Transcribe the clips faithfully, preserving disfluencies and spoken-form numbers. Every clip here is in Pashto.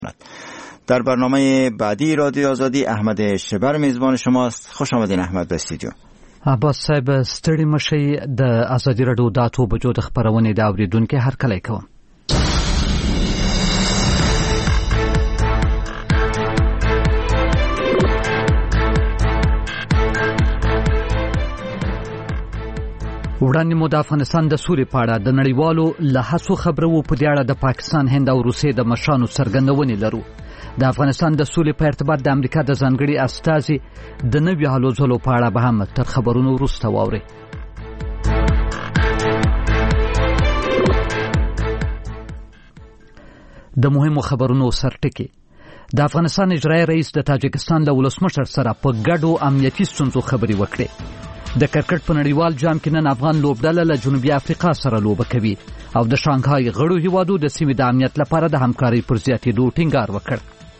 در برنامه بعدی رادیو آزادی احمد شبر میزبان شماست. خوش آمدین احمد به استودیو. عباس صاحب ستړي مشي د ازادي رادیو د اتو بجو د خبرونې دا اوریدونکو هر کله کوم. وړاندې مو د افغانستان د سولې په اړه د نړیوالو له هڅو خبرو په دې اړه د پاکستان، هند او روسیې د مشرانو څرګندونې لرو. د افغانستان د سولې په ارتباط د امریکا د ځانګړي استازي د نوي هلو ځلو په اړه به هم تر خبرونو وروسته واورئ. د مهمو خبرونو سرټکي: د افغانستان اجرایي رئیس د تاجکستان له ولسمشر سره په ګډو امنیتي ستونزو خبرې وکړې. د کرکټ په نړیوال جام کې نن افغان لوبډله له جنوبي افریقا سره لوبه کوي او د شانګهای غړو هیوادو د سیمې د امنیت لپاره د همکارۍ پر زیاتېدو ټینګار وکړ.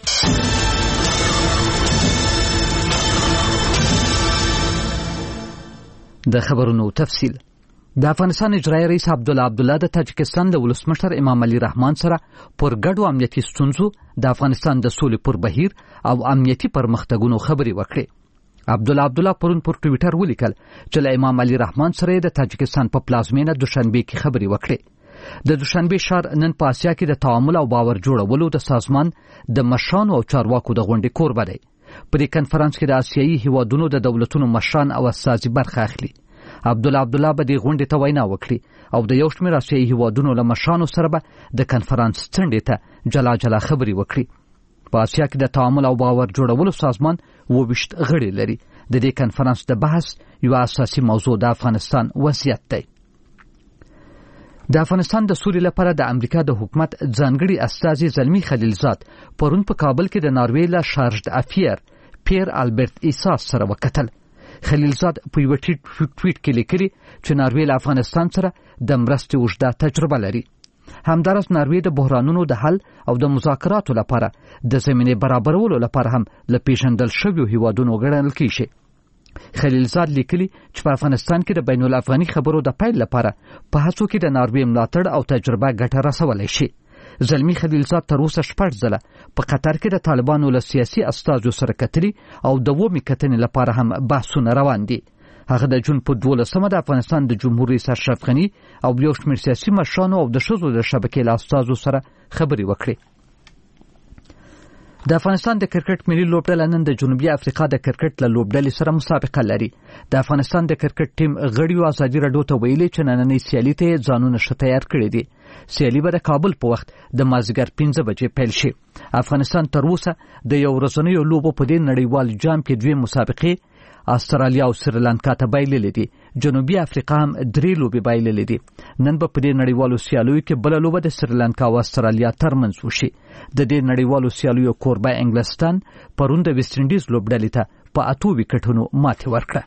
د خبرونو تفصیل: د افغانستان اجرایي رئیس عبدالله عبدالله د تاجکستان د ولسمشر امام علي رحمان سره پر ګډو امنیتي ستونزو، د افغانستان د سولې پر بهیر او امنیتي پرمختګونو خبرې وکړې. عبدالله عبدالله پرون پر ټویټر ولیکل چې له امام علي رحمان سره د تاجکستان په پلازمینه دوشنبه کې خبرې وکړې. د دوشنبه شهر نن په آسیا کې د تعامل او باور جوړولو د سازمان د مشرانو او چارواکو د غونډې کوربه دی. په دې کنفرانس کې د آسیایي هیوادونو د دولتونو مشران او استازي برخه اخلي. عبدالله عبدالله به دې غونډې ته وینا وکړي او د یو شمېر آسیایي هیوادونو له مشرانو سره به د کنفرانس څنډې ته جلا جلا خبرې وکړي. په آسیا کې د تعامل او باور جوړولو سازمان اوویشت غړي لري. د دې کنفرانس د بحث یو اساسي موضوع د افغانستان وضعیت دی. د افغانستان د سولې لپاره د امریکا د حکومت ځانګړي استازي زلمی خلیلزاد پرون په کابل کې د ناروې له شارج افیر پیر البرت ایساس سره وکتل. خلیلزاد په یو ټویټ کې لیکلي چې ناروې له افغانستان سره د مرستې اوږده تجربه لري. همدارس ناروې د بحرانونو د حل او د مذاکراتو لپاره د زمینې برابرولو لپاره هم له پیژندل شویو هیوادونو ګڼل کیږي. خلیلزاد لیکلي چې په افغانستان کې د بین الافغاني خبرو د پیل لپاره په هڅو کې د ناروې ملاتړ او تجربه ګټه رسولی شي. زلمی خلیلزاد تر اوسه شپږ ځله په قطر کې د طالبانو له سیاسي استازو سره کتلي او د اوومې کتنې لپاره هم بحثونه روان دي. هغه د جون په دولسمه د افغانستان د جمهور رئیس اشرف غني او یو شمېر سیاسي مشرانو او د ښځو د شبکې له استازو سره خبرې وکړې. د افغانستان د کرکټ ملي لوبډله نن د جنوبي افریقا د کرکټ له لوبډلې سره مسابقه لري. د افغانستان د کرکټ ټیم غړیو ازادي راډیو ته ویلي چې نننۍ سیالي ته ځانونه ښه تیار کړي دي. سیالي به د کابل په وخت د مازدیګر پنځه بجې پیل شي. افغانستان تر اوسه د یو ورځنیو لوبو په دې نړیوال جام کې دوې مسابقې استرالیا او سریلانکا ته بایللې دي. جنوبي افریقا هم درې لوبې بایللې دي. نن به په دې نړیوالو سیالیو کې بله لوبه د سریلانکا او استرالیا ترمنځ وشي. د دې نړیوالو سیالیو کوربه انګلستان پرون د ویسټ انډیز لوبډلې ته په اتو وکټونو ماتې ورکړه.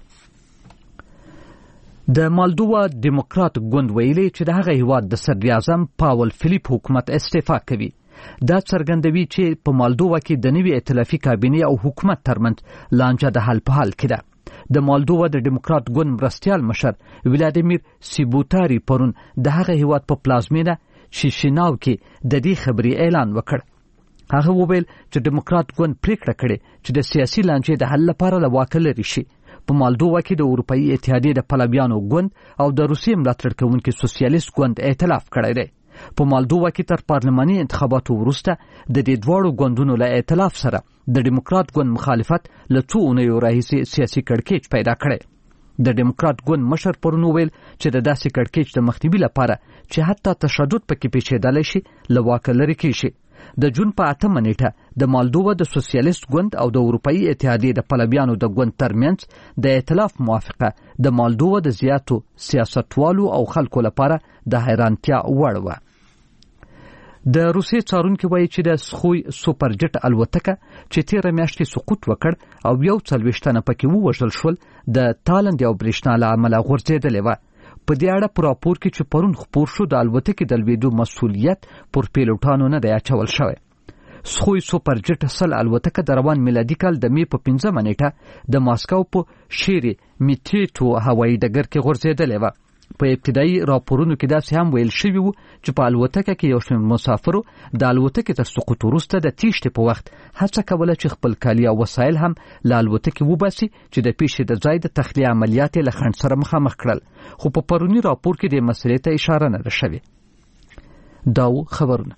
د مالدووا ډیموکرات ګوند ویلي چې د هغه هیواد د صدر اعظم پاول فلیپ حکومت استعفا کوي. دا څرګندوي چې په مالدووا کې د نوي ائتلافي کابینې او حکومت ترمنځ لانجه د حل په حال کې ده. د مالدووا د ډیموکرات ګوند مرستیال مشر ولادیمیر سیبوتاری پرون د هغه هیواد په پلازمینه چیشیناو کې د دې خبري اعلان وکړ. هغه وویل چې ډیموکرات ګوند پریکړه کړې چې د سیاسي لانجې د حل لپاره له واکه لرې شي. په مالدووا کې د اروپאי اتحادیې د پلویانو ګوند او د روسیې ملاتړ کوونکي سوسیالیست ګوند ائتلاف کړی دی. په مالدووا کې تر پارلماني انتخاباتو وروسته د دې دواړو ګوندونو له ائتلاف سره د ډیموکرات ګوند مخالفت له څو اونیو راهیسې سیاسي کړکېچ پیدا کړی. د ډیموکرات ګوند مشر پرون وویل چې د داسې کړکېچ د مخنیوي لپاره چې حتی تشدد پکې پیښېدلی شي له واکه لرې کیږي. د جون په اتمه نیټه د مالدووا د سوسیالیست ګوند او د اروپאי اتحادیې د پلویانو د ګوند ترمنځ د ائتلاف موافقه د مالدووا د زیاتو سیاستوالو او خلکو لپاره د حیرانتیا وړ وه. د روسیې څارونکي وایي چې د سخوی سوپر جټ الوتکه چې تیره میاشتې سقوط وکړ او یو څلوېښت تنه پکې ووژل شول د تالند یو برېښنا له امله غورځېدلې وه. په دې اړه په راپور کې چې پرون خپور شو د الوتکې د لوېدو مسؤلیت پر پیلوټانو نه دی اچول شوی. سخوی سوپر جټ سل الوتکه د روان میلادي کال د مې په پنځمه نیټه د ماسکو په شیری میټیټو هوایي ډګر کې غورځېدلې وه. په ابتدایي راپورونو کې داسې هم ویل شوي وو چې په الوتکه کې یو شمېر مسافرو د الوتکې تر سقوط وروسته د تیښتې په وخت هڅه کوله چې خپل کالي او وسایل هم له الوتکې وباسي چې د پیښې د ځای د تخلیه عملیات یې له خنډ سره مخامخ کړل، خو په پروني راپور کې دې مسئلې ته اشاره نه ده شوې. دا و خبرونه.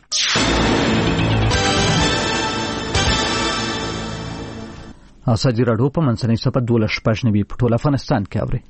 ازادي راډیو په منځنۍ صفحه دولس شپږ نوي په ټول افغانستان کې اوري.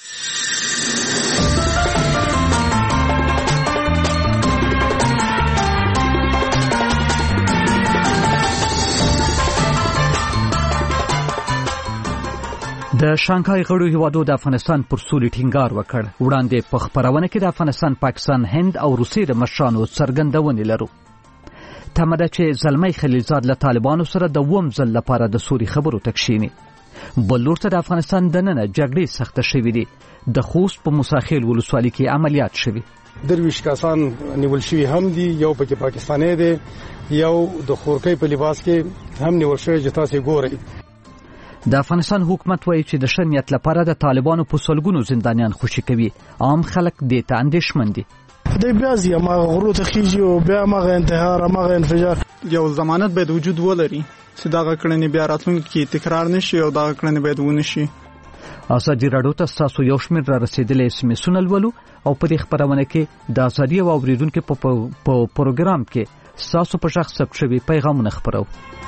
د شانګهای غړو هیوادو د افغانستان پر سولې ټینګار وکړ. وړاندې په خبرونه کې د افغانستان، پاکستان، هند او روسیې د مشرانو څرګندونې لرو. تمه ده چې زلمی خلیلزاد له طالبانو سره د اووم ځل لپاره د سولې خبرو ته کښیني. بل لور ته د افغانستان دننه جګړې سخته شوې دي. د خوست په موساخیل ولسوالۍ کې عملیات شوي. درویش کسان نیول شوي هم دي، یو پکې پاکستاني دی، یو د خورکۍ په لباس کې هم نیول شوی چې تاسو ګورئ. د افغانستان حکومت وایي چې د ښه نیت لپاره د طالبانو په سلګونو زندانیان خوشي کوي. عام خلک دې ته اندېښمن دي. د بیا زی ما غرو ته خيږي او بیا مغه انتحار مغه انفجار. یو ضمانت باید وجود ولري چې دا کړنې بیا راتلونکي تکرار نشي او دا کړنې باید ونه شي. ازادي راډیو ته تاسو یو شمېر را رسیدلې اس ام اس ولولو او په دې خبرونه کې د ازادي او اوریدونکو په پروګرام کې تاسو په شخص ثبت شوی پیغامونه خبرو.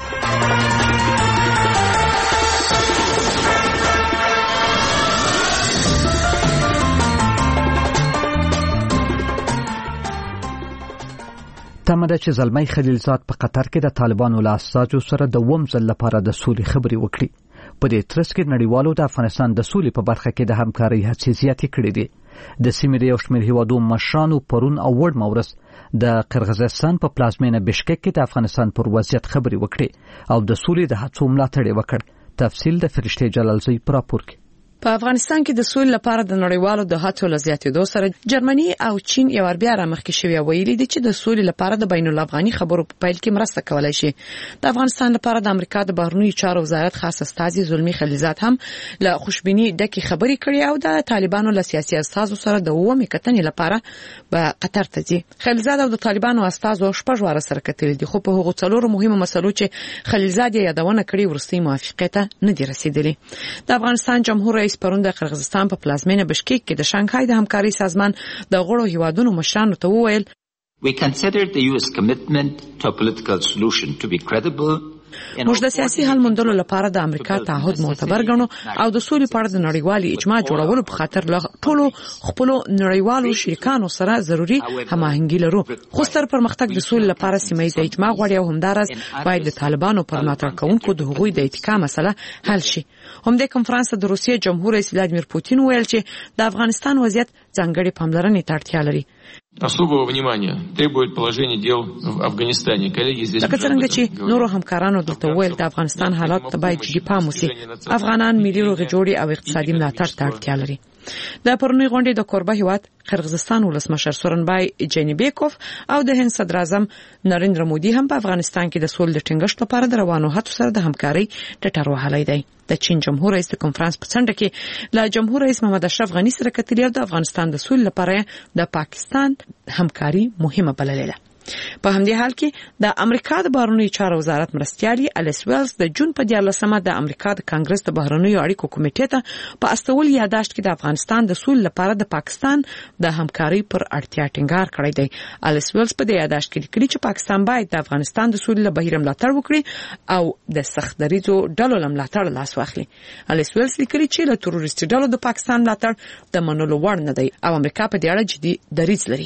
تمه ده چې زلمی خلیلزاد په قطر کې د طالبانو له استازو سره د اووم ځل لپاره د سولې خبرې وکړي. په دې ترڅ کې نړیوالو د افغانستان د سولې په برخه کې د همکارۍ هڅې زیاتې کړې دي. د سیمې د یو شمېر هیوادو مشرانو پرون او وړ مورس د قرغیزستان په پلازمینه بشکک کې د افغانستان پر وضعیت خبرې وکړي او د سولې د هڅو ملاتړ وکړ. تفصیل د فرشته جلالزی پر راپور کې. په افغانستان کې د سولې لپاره د نړیوالو د هڅو لزیاتېدو سره جرمني او چین یو بیا را مخکې شوی ویلي دي چې د سولې لپاره د بین الافغاني خبرو په پیل کې مرسته کولای شي. د افغانستان لپاره د امریکا د بهرنیو چارو وزارت خاص استازي زلمی خلیلزاد هم له خوشبینی ډکې خبرې کړې او د طالبانو له سیاسي استازو سره د اومې کتنې لپاره په قطر ته ځي. خلیلزاد او د طالبانو استازو شپږ واره سره کتلې دي، خو په هغو څلورو مهمو مسلو چې خلیلزاد یې یادونه کړې ورستۍ موافقه ته نه دي رسیدلې. د افغانستان جمهور رئیس پرون د قرغیزستان په پلازمینه بشکک کې د شانګهای د همکارۍ سازمان د غړو هیوادونو مشرانو ته وویل We consider the U S commitment to a political solution to be credible. موږ د سیاسي حل موندلو لپاره د امریکا تعهد معتبر ګڼو او د سولې په اړه د نړیوالي اجماع جوړولو په خاطر له ټولو خپل نړیوالو شریکانو سره ضروري هماهنګي لرو. خو ستر پرمختګ د سولې لپاره سیمه ییز اجماع غواړي او همدارس باید د طالبانو پر ملاتړ کوونکو د حقوقي د اتکا مسله حل شي. هم د کنفرانس د روسیې جمهور رئیس ولادیمیر پوتین ویل چې د افغانستان وضعیت ځانګړي پاملرنې ته اړتیا لري. Особого внимания требует положение дел в Афганистане. Коллеги здесь لکه څنګه چې نورو همکارانو دلته ویل د افغانستان حالات ته باید جدي پام وشي. افغانان ملي روغې جوړې او اقتصادي ملاتړ ته اړتیا لري. د پرونی غونډې د کوربه هیواد قرغیزستان ولسمشر سورنبای جینبیکوف او د هند صدر اعظم نریندرا مودي هم په افغانستان کې د سولې د ټینګښت لپاره د روانو هڅو سره د همکارۍ ټټر وهلی دی. د چین جمهور رئیس د کنفرانس په څنډه کې له جمهور رئیس محمد اشرف غنی سره کتلي او د افغانستان د سولې لپاره د پاکستان همکاري مهمه بللې. په همدې حال کې د امریکا د بهرنیو چارو وزارت مرستیالي الیس ویلز د جون په دیارلسمه د امریکا د کانګرس د بهرنیو اړیکو کمیټې ته په استول یاداشت کې د افغانستان د سولې لپاره د پاکستان د همکارۍ پر اړتیا ټینګار کړی دی. الیس ویلز په دې یاداشت کې لیکلي چې پاکستان باید د افغانستان د سولې له بهیر ملاتړ وکړي او د سخت دریځو ډلو له ملاتړ لاس واخلي. الیس ویلز لیکلي چې له تروریستي ډلو د پاکستان ملاتړ د منلو وړ نه دی او امریکا په دې اړه جدي دریځ لري.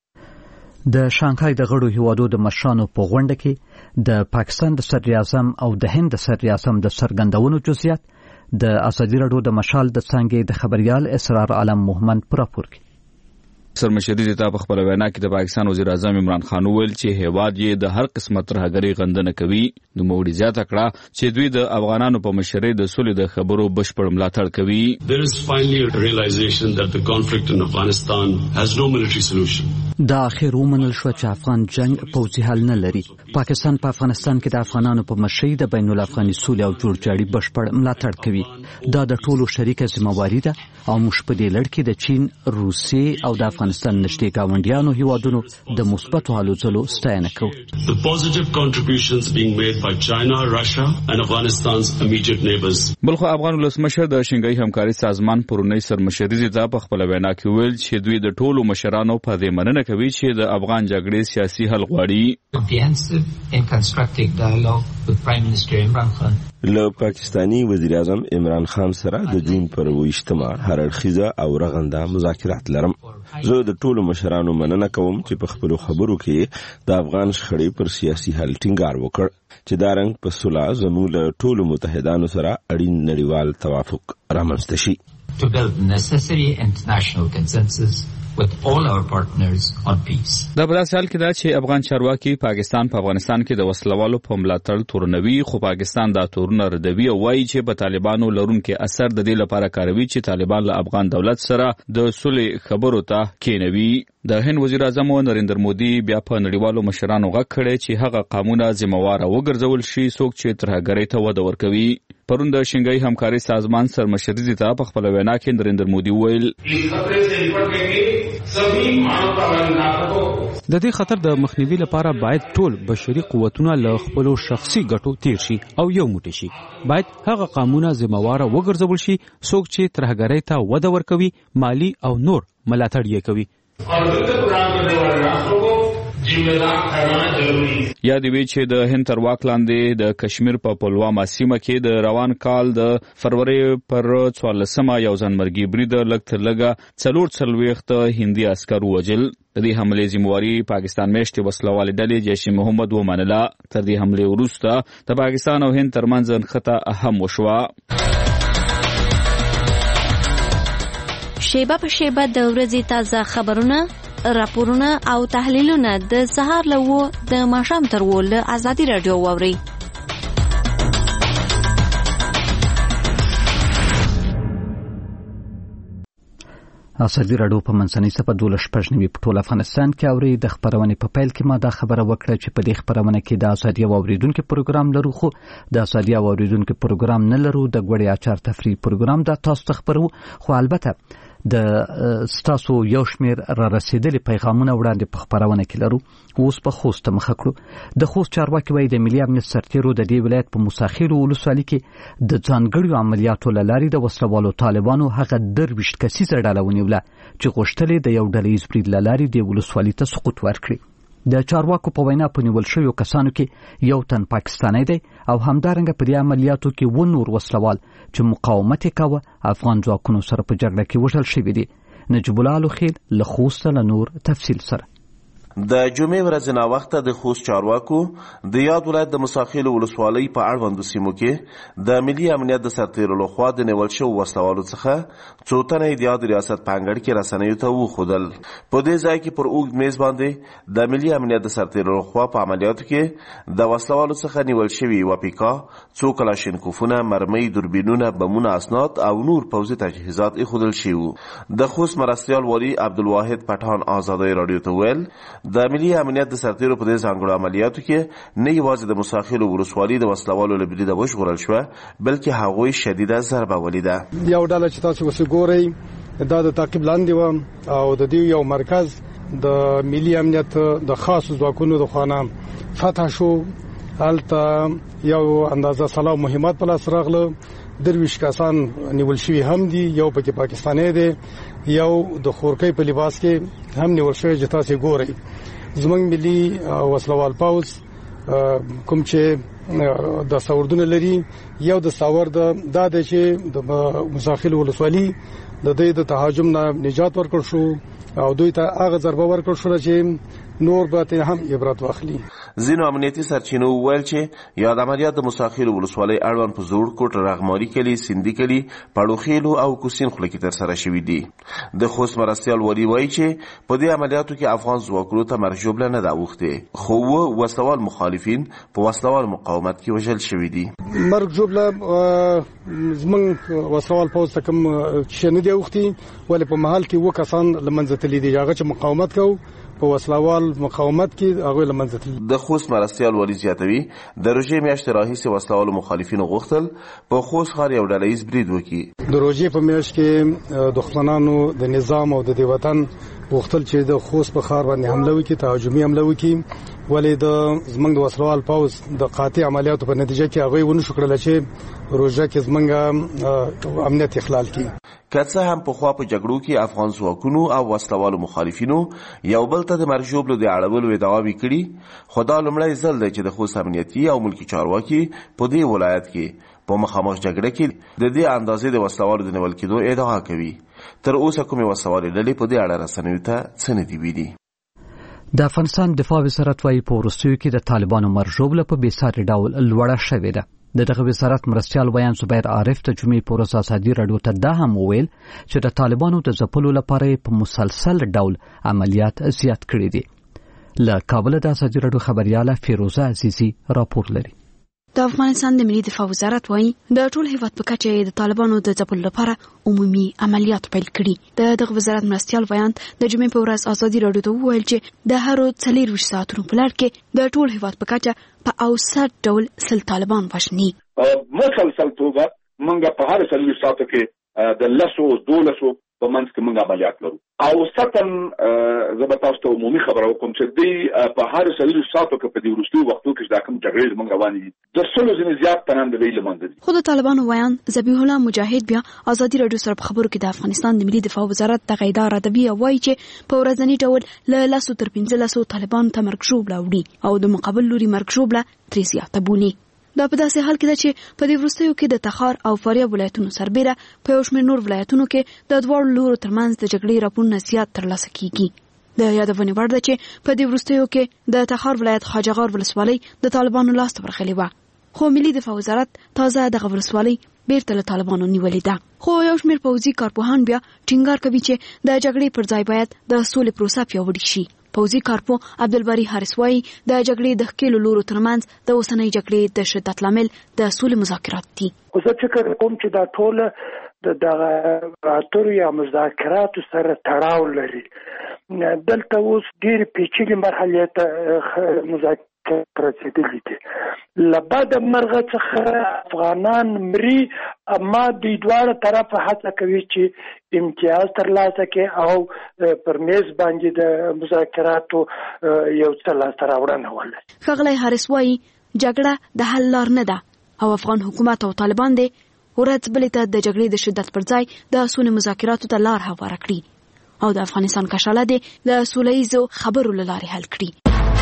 د شانګهای د غړو هیوادو د مشرانو په غونډه کې د پاکستان د صدر اعظم او د هند د صدر اعظم د څرګندونو جزئیات د ازادي راډیو د مشال د څنګه د خبريال اسرار عالم محمد پر راپور کې. سرمشري زیتا په خپل وینا کې د پاکستان وزیر اعظم عمران خان ویل چې هیواد یې د هر قسمه ترهګرۍ غندنه کوي. نو موړي زیاته کړه چې دوی د افغانانو په مشرۍ د سولې د خبرو بشپړ ملاتړ کوي. There is finally a realization that the conflict in Afghanistan has no military solution. دا اخر ومنل شو چې افغان جنگ پوځي حل نه لري. پاکستان په افغانستان کې د افغانانو په مشرۍ د بین الافغاني سولې او جوړجاړي بشپړ ملاتړ کوي. دا د ټولو شریکه ذمہواری ده او موږ په دې لړ کې د چین، روسیې او د افغانستان نږدې ګاونډیانو هیوادونو د مثبتو هلو ځلو ستاینه کوو. The positive contributions being made by China, Russia and Afghanistan's immediate neighbors. بلخو افغان ولسمشر د شنګای همکاري سازمان پرونی سرمشري زیتا په خپل وینا کې ویل چې دوی د ټولو مشرانو په دې مننه کوي چې د افغان جګړې سیاسي حل غواړي. Comprehensive and constructive dialogue with Prime Minister Imran Khan. له پاکستانی وزیر اعظم عمران خان سره د جون پر ویشتمه هر اړخیزه او رغنده مذاکرات لرم. زه د ټولو مشرانو مننه کوم چې په خپلو خبرو کې د افغان شخړې پر سیاسي حل ټینګار وکړ چې دا رنګ په صلح زموږ له ټولو متحدانو سره اړین نړیوال توافق رامنځته شي. To build necessary international consensus with all our partners on peace. دا په داسې حال کې ده چې افغان چارواکي پاکستان په افغانستان کې د وسلوالو په ملاتړ تورنوي، خو پاکستان دا تورونه ردوي او وایي چې په طالبانو لرونکي اثر د دې لپاره کاروي چې طالبان له افغان دولت سره د صلح خبرو ته کېنوي. د هند وزیر اعظم نریندر مودي بیا په نړیوالو مشرانو غږ کړی چې هغه قانونه ذمہوار وګرځول شي څوک چې ترهګرۍ ته وده ورکوي. پرون د شنګای همکاري سازمان سرمشري زیتا په خپل وینا کې نریندر مودي ویل د دې خطر د مخنیوي لپاره باید ټول بشري قوتونه له خپل شخصي ګټو تیر شي او یو موټی شي. باید هغه قانونه ذمہوار وګرځول شي څوک چې ترهګرۍ ته وده ورکوي، مالی او نور ملاتړ یې کوي. یا دی وی چې د هند تر واک لاندې د کشمیر په پلوامه سیمه کې د روان کال د فروری پر څوارلسمه یو ځانمرګي برید لږ تر لږه څلور څلوېښت هندي عسکر ووژل. د دې حملې ذمہواري پاکستان میشتې وسلوالې ډلې جیش محمد ومنله. تر دې حملې وروسته د پاکستان او هند ترمنځ نښته اهم وشوه. شیبه په شیبه د ورځې تازه خبرونه، راپورونه او تحلیلونه د سهار له و د ماښام تر و له ازادي راډیو واورئ. ازادي راډیو په منځنۍ صفحه دولس شپږ نوي په ټول افغانستان کې اوري. د خبرونې په پیل کې ما دا خبره وکړه چې په دې خبرونه کې د ازادي او اوریدونکو پروګرام لرو، خو د ازادي او اوریدونکو پروګرام نه لرو. د غوړی اچار تفریح پروګرام دا تاسو ته خبرو، خو البته د ستاسو یو شمیر را رسیدلي پیغامونه وړاندې په خبرونه کې لرو. اوس په خوست مخه کړو. د خوست چارواکي وایي د ملي امنیت سرتیرو د دې ولایت په موساخیلو ولسوالۍ کې د ځانګړو عملیاتو له لارې د وسلوالو طالبانو هغه درویشت کسیزه ډله ونیوله چې غوښتل د یو ډلهیز برید له لارې د ولسوالۍ ته سقوط ورکړي. د چارواکو په وینا په نیول شویو کسانو کې یو تن پاکستانی دی او همدارنګه په دې عملیاتو کې و نور وسلوال چې مقاومت یې کاوه افغان ځواکونو سره په جګړه کې وژل شوي دي. نجیب الله لوخیل له خوسته له نور تفصیل سره. د جمعې ورځ ناوخته د خوست چارواکو د یاد ولایت د مساخیلو ولسوالۍ په اړوندو سیمو کې د ملي امنیت د سرتیرو لخوا د نیول شوو وسلوالو څخه څو تنه د یاد ریاست په انګړ کې رسنیو ته وښودل. په دې ځای کې پر اوږد میز باندې د ملي امنیت د سرتیرو لخوا په عملیاتو کې د وسلوالو څخه نیول شوي یوه پیکا، څو کلاشینکوفونه، مرمۍ، دوربینونه، بمونه، اسناد او نور پوځي تجهیزات ایښودل شوي. د خوست مرستیال والي عبدالواحد پټان ازادۍ راډیو ته ویل د ملي امنیت د سرتیرو په دې ځانګړو عملیاتو کې نه یوازې د مساخیلو ولسوالۍ د وسلوالو له بریده وژغورل شوه، بلکې هغوی شدیده ضربه ولیده. یو ډله چې تاسو اوس ګورئ دا د تعقیب لاندې وه او د دې یو مرکز د ملي امنیت د خاصو ځواکونو د خوا نه فتح شو. هلته یو اندازه سلاح مهمات په لاس راغله. درویش کسان نیول شوي هم دي، یو پکې پاکستانی دی، یو د خورکۍ په لباس کې هم نیول شوی چې تاسو ګورئ. زمونږ ملي وسلوال پوځ کوم چې د ساوردونه لري. یو د ساور د د چې د مساخیل ولسوالي د دې د تهاجم نه نجات ورکړ شو او دوی ته هغه ضربه ورکړ شو چې نور به ته هم عبرت واخلي. ځینو امنیتي سرچینو ویل چې یاد عملیات د مساخیل ولسوالۍ اړوند په زوړ کوټ، رغماري کلي، سیندي کلي، پړوخیلو او کوسین خوله کې ترسره شوي دي. د خوست مرستیال والي وایي چې په دې عملیاتو کې افغان ځواکونو ته مرګ ژوبله نه ده اوښتې، خو اووه وسلوال مخالفین په وسلوال مقاومت کې وژل شوي دي. مرګ ژوبله زموږ وسلوال پوځ ته کوم چې نه دی اوښتي، ولې په محل کې اووه کسان له منځه تللي دي، هغه چې مقاومت کوي په وسلوال مقاومت کې هغه لمنځه تللي. د خوست مرستیال والي زیاتوي د روژې میاشتې راهیسې وسلوالو مخالفینو غوښتل په خوست ښار یو ډله ییز برید وکړي. د روژې په میاشت کې دښمنانو د نظام او د دې وطن غوښتل چې د خوست په ښار باندې حمله وکړي، تهاجمي حمله وکړي، ولې د زمونږ د وسلوال پوځ د قاطع عملیاتو په نتیجه کې هغه ونه شو کړل چې روژه کې زمونږ امنیت اخلال کړي. که څه هم په خوا په جګړو کې افغان ځواکونو او وسلوالو مخالفینو یو بل ته د مرګ ژوبلو د اړولو ادعاوې کړي، خو دا لومړی ځل دی چې د خوست امنیتي او ملکي چارواکي په دې ولایت کې په مخامخ جګړه کې د دې اندازې د وسلوالو د نیول کېدو ادعا کوي. تر اوسه کومې وسلوالې ډلې په دې اړه رسنیو ته څه نه دي ویلي. د افغانستان دفاع وزارت وايي په وروستیو کې د طالبانو مرګ ژوبله په بېساري ډول لوړه شوې ده. د دغه وزارت مرستیال بیان زبیر عارف ته جمعې په ورځ ازادي راډیو ته دا هم وویل چې د طالبانو د ځپلو لپاره په مسلسل ډول عملیات زیات کړي دي. له کابل د ازادي راډیو خبرياله فیروزه عزیزی راپور لري. د افغانستان د ملي دفاع وزارت وايي د ټول هیواد په کچه د طالبانو د ځپلو لپاره عمومي عملیات پیل کړي. د دغه وزارت مرستیال بیان د جمعې په ورځ ازادي راډیو ته وویل چې د هرو څلور ساعتونو په لړ کې د ټول هیواد په کچه په اوسط ډول سل طالبان وژني. مسلسل توګه موږ په هر څلور ساعتو کې د لسو دولسو په منځ کې موږ عملیات لرو. او ستن زه به تاسو ته عمومي خبره وکړم چې دوی په هر څلور ساعتو کې په دې وروستیو وختو کې دا کوم جګړې موږ روانې دي د سلو ځینې زیات تنان د دوی له منځه دي. خو د طالبانو ویان ذبیح الله مجاهد بیا ازادي راډیو سره په خبرو کې د افغانستان د ملي دفاع وزارت دغه اداره ردوي او وایي چې په ورځني ډول له لسو تر پنځلسو طالبانو ته مرګ ژوبله وړي او د مقابل لوري مرګ ژوبله ترې زیاته بولي. دا په داسې حال کې ده چې په دې وروستیو کې د تخار او فاریاب ولایتونو سربیره په یو شمېر نور ولایتونو کې د دواړو لورو ترمنځ د جګړې راپورونه زیات ترلاسه کیږي. د یادونې وړ ده چې په دې وروستیو کې د تخار ولایت خواجهغار ولسوالۍ د طالبانو لاس ته ورغلې وه، خو ملي دفاع وزارت تازه دغه ولسوالۍ بیرته له طالبانو نیولې ده. خو یو شمېر پوځي کارپوهان بیا ټینګار کوي چې د جګړې پر ځای باید د سولې پروسه پیاوړې شي. پوځي کارپو عبدالباری حارث وايي د جګړې د ښکېلو لورو ترمنځ د اوسنۍ جګړې د شدت لامل د سولې مذاکرات دي. زه فکر کوم چې دا ټول د دغه اترو یا مذاکراتو سره تړاو لري. دلته اوس ډېرې پیچلې مرحلې ته مذاکرات رسېدلي دي. له بده مرغه څخه افغانان مري، اما دوی دواړه طرفه هڅه کوي چې امتیاز ترلاسه کړي او پر میز باندې د مذاکراتو یو څه لاسته راوړنه ولري. ښاغلی حارث وایي جګړه د حل لار نه ده او افغان حکومت او طالبان دې ورځ بلې ته د جګړې د شدت پر ځای د سولې مذاکراتو ته لار هواره کړي او د افغانستان کشاله دې د سوله ییزو خبرو له لارې حل کړي.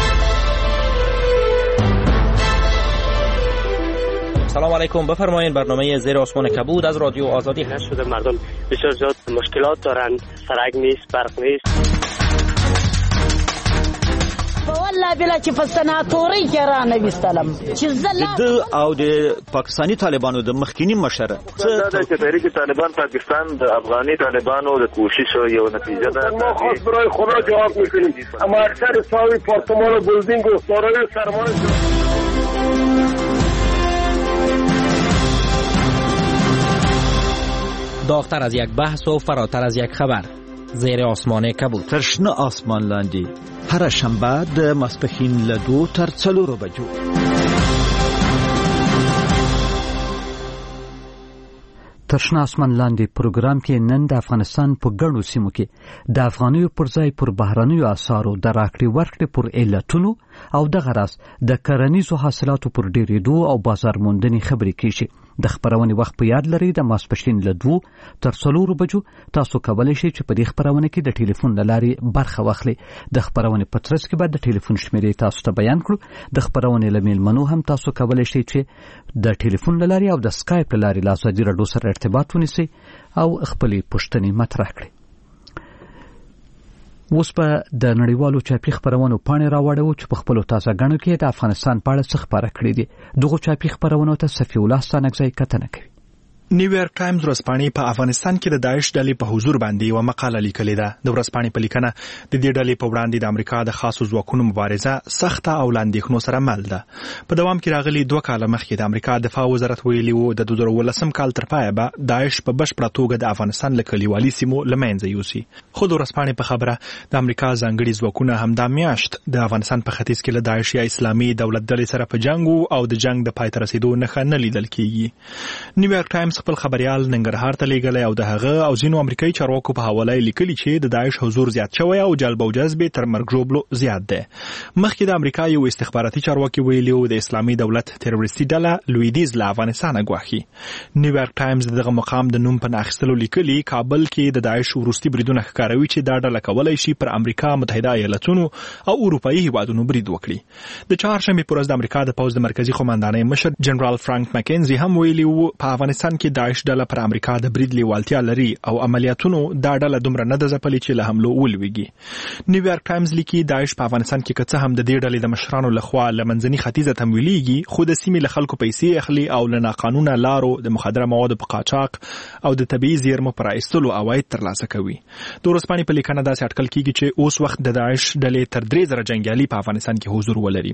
سلام علیکم، بفرمایید. برنامه زیر آسمان کبود از رادیو آزادی هست. شده مردم بسیار زیاد مشکلات دارند، سرک نیست، برق نیست. والله بلا چې په سناتوري کې را نويستلم چې زله د او د پاکستانی طالبانو د مخکینی مشر څه د تحریک طالبان پاکستان د افغاني طالبانو د کوشش یو نتیجه ده. ما خاص برای خدا جواب میکنیم، اما اکثر ساوی پارتمان و بلدینگ و سارای سرمایه داغتر از یک بحث و فراتر از یک خبر. زیر آسمان کبود. تر شنه آسمان لاندې هر شنبه د ماسپښین له دوو تر څلورو بجو. تر شنه آسمان لاندې پروګرام کې نن د افغانستان په ګڼو سیمو کې د افغانیو پر ځای پر بهرنیو اسعارو د راکړې ورکړې پر علتونو او دغه راز د کرنیزو حاصلاتو پر ډیرېدو او بازار موندنې خبرې کیږي. د خبرونې وخت په یاد لرئ د ماسپښین له دوو تر څلورو بجو تاسو کولی شئ چې په دې خبرونه کې د ټلیفون له لارې برخه واخلئ. د خبرونې په ترڅ کې به د ټلیفون شمیرې تاسو ته بیان کړو. د خبرونې له میلمنو هم تاسو کولی شئ چې د ټلیفون له لارې او د سکایپ له لارې له ازادي راډیو سره ارتباط ونیسئ او خپلې پوښتنې مطرح کړئ. اوس په د نړیوالو چاپي خبرونو پاڼې راوړو چې په خپلو تازه ګڼو کې د افغانستان په اړه څه خبره کړې دي. دغو چاپي خبرونو ته صفي الله ستانکزی کتنه کوي. نیویارک ټایمز ورځپاڼې په افغانستان کې د داعش ډلې په حضور باندې یوه مقاله لیکلې ده. د ورځپاڼې په لیکنه د دې ډلې په وړاندې د امریکا د خاصو ځواکونو مبارزه سخته او له اندېښنو سره مل ده. په دوام کې راغلي دوه کاله مخکې د امریکا دفاع وزارت ویلي و د دوه زره اوولسم کال تر پایه به داعش په بشپړه توګه د افغانستان له کلیوالي سیمو له منځه یوسي. خو د ورځپاڼې په خبره د امریکا ځانګړي ځواکونه همدا میاشت د افغانستان په ختیځ کې له داعش یا اسلامي دولت ډلې سره په جنګ او د جنګ د پای ته رسیدو نښه نه لیدل کیږي. نیویارک ټایمز خپل خبريال ننګرهار ته لیږلی او د هغه او ځینو امریکایي چارواکو په حواله لیکلي چې د داعش حضور زیات شوی او جلب او جذب تر مرګ ژوبلو زیات دی. مخکې د امریکا یو استخباراتي چارواکي ویلي و د اسلامي دولت تروریستي ډله لویدیز له افغانستانه ګواښي. نیویارک ټایمز دغه مقام د نوم په ناخیستلو لیکلي کابل کې د داعش وروستي بریدونه ښکاروي چې دا ډله کولی شي پر امریکا متحده ایالتونو او اروپایي هیوادونو برید وکړي. د چهارشنبې په ورځ د امریکا د پوځ د مرکزي قومندانۍ مشر جنرال فرانک مکینزي هم ویلي و په افغانستان کې داعش ډله پر امریکا د برید لیوالتیا لري او عملیاتونو دا ډله دومره نه ده ځپلې چې له حملو ولویږي. نیویارک ټایمز لیکي داعش په افغانستان کې که څه هم د دې ډلې د مشرانو لخوا له منځني ختیځه تمویلیږي خو د سیمې له خلکو پیسې اخلي او له ناقانونه لارو د مخدره موادو په قاچاق او د طبیعي زیرمو په رایستلو عواید ترلاسه کوي. د ورځپاڼې په لیکنه داسې اټکل کیږي چې اوس وخت د داعش ډلې تر درې زره جنګیالي په افغانستان کې حضور ولري.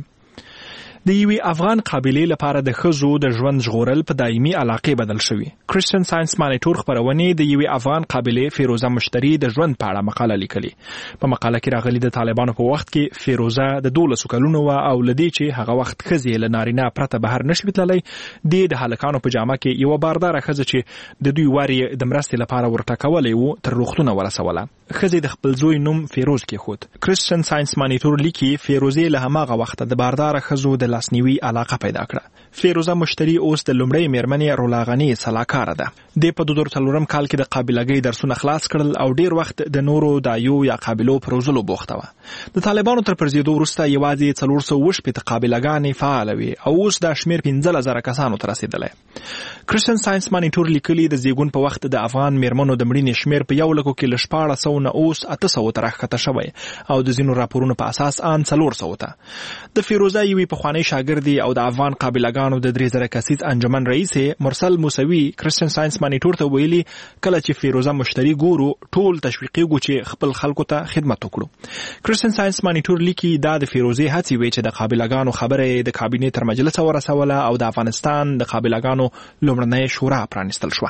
د یوې افغان قابلې لپاره د ښځو د ژوند ژغورل په دایمي علاقې بدل شوي. کرسچن ساينس مانیټور خبرونې د یوې افغان قابلې فیروزه مشتری د ژوند په اړه مقاله لیکلي. په مقاله کې راغلي د طالبانو په وخت کې فیروزه د دولسو کلونو وه او له دې چې هغه وخت ښځې له نارینه پرته بهر نشوي تللی دې د هلکانو په جامه کې یوه بارداره ښځه چې د دوی وار یې د مرستې لپاره ورټاکولی و تر روغتونه ورسوله. ښځې د خپل زوی نوم فیروز کېښود. کرسچن ساينس مانیټور لیکي فیروزې له هماغه وخته د بارداره ښځو د لاسنیوي علاقه پیدا کړه. فیروزه مشتری اوس د لومړۍ میرمنې رولاغني سلاکاره ده. د په دوه زره څلورم کال کې د قابلګۍ درسونه خلاص کړل او ډیر وخت د نورو دایو یا قابلو پر روزلو بوخته وه. د طالبانو تر پرځېدو وروسته یوازې څلور سوه وشپېته قابلګانې فعاله وي او اوس دا شمېر پنځلس زره کسانو ته رسېدلی. کرسچن ساينس مانیټور لیکلي د زیږون په وخت د افغان میرمنو د مړینې شمېر په یو لکو کې له شپاړس سوه نه اوس اته سوه ته راښکته شوی او د ځینو راپورونو په اساس ان څلور سوه ته. د فیروزه یوې پخوانۍ شاګردې او د افغان قابلګانو د درې زره کسیز انجمن رئیس مرسل موسوي کرسچن ساينس مانیټور ته ویلي کله چې فیروزه مشتری ګورو ټول تشویقیږو چې خپل خلکو ته خدمت وکړو. کرسچن ساينس مانیټور لیکي دا د فیروزې هڅې وې چې د قابلګانو خبره د کابینې تر مجلس ورسوله او د افغانستان د قابلګانو لومړنۍ شورا پرانیستل شوه.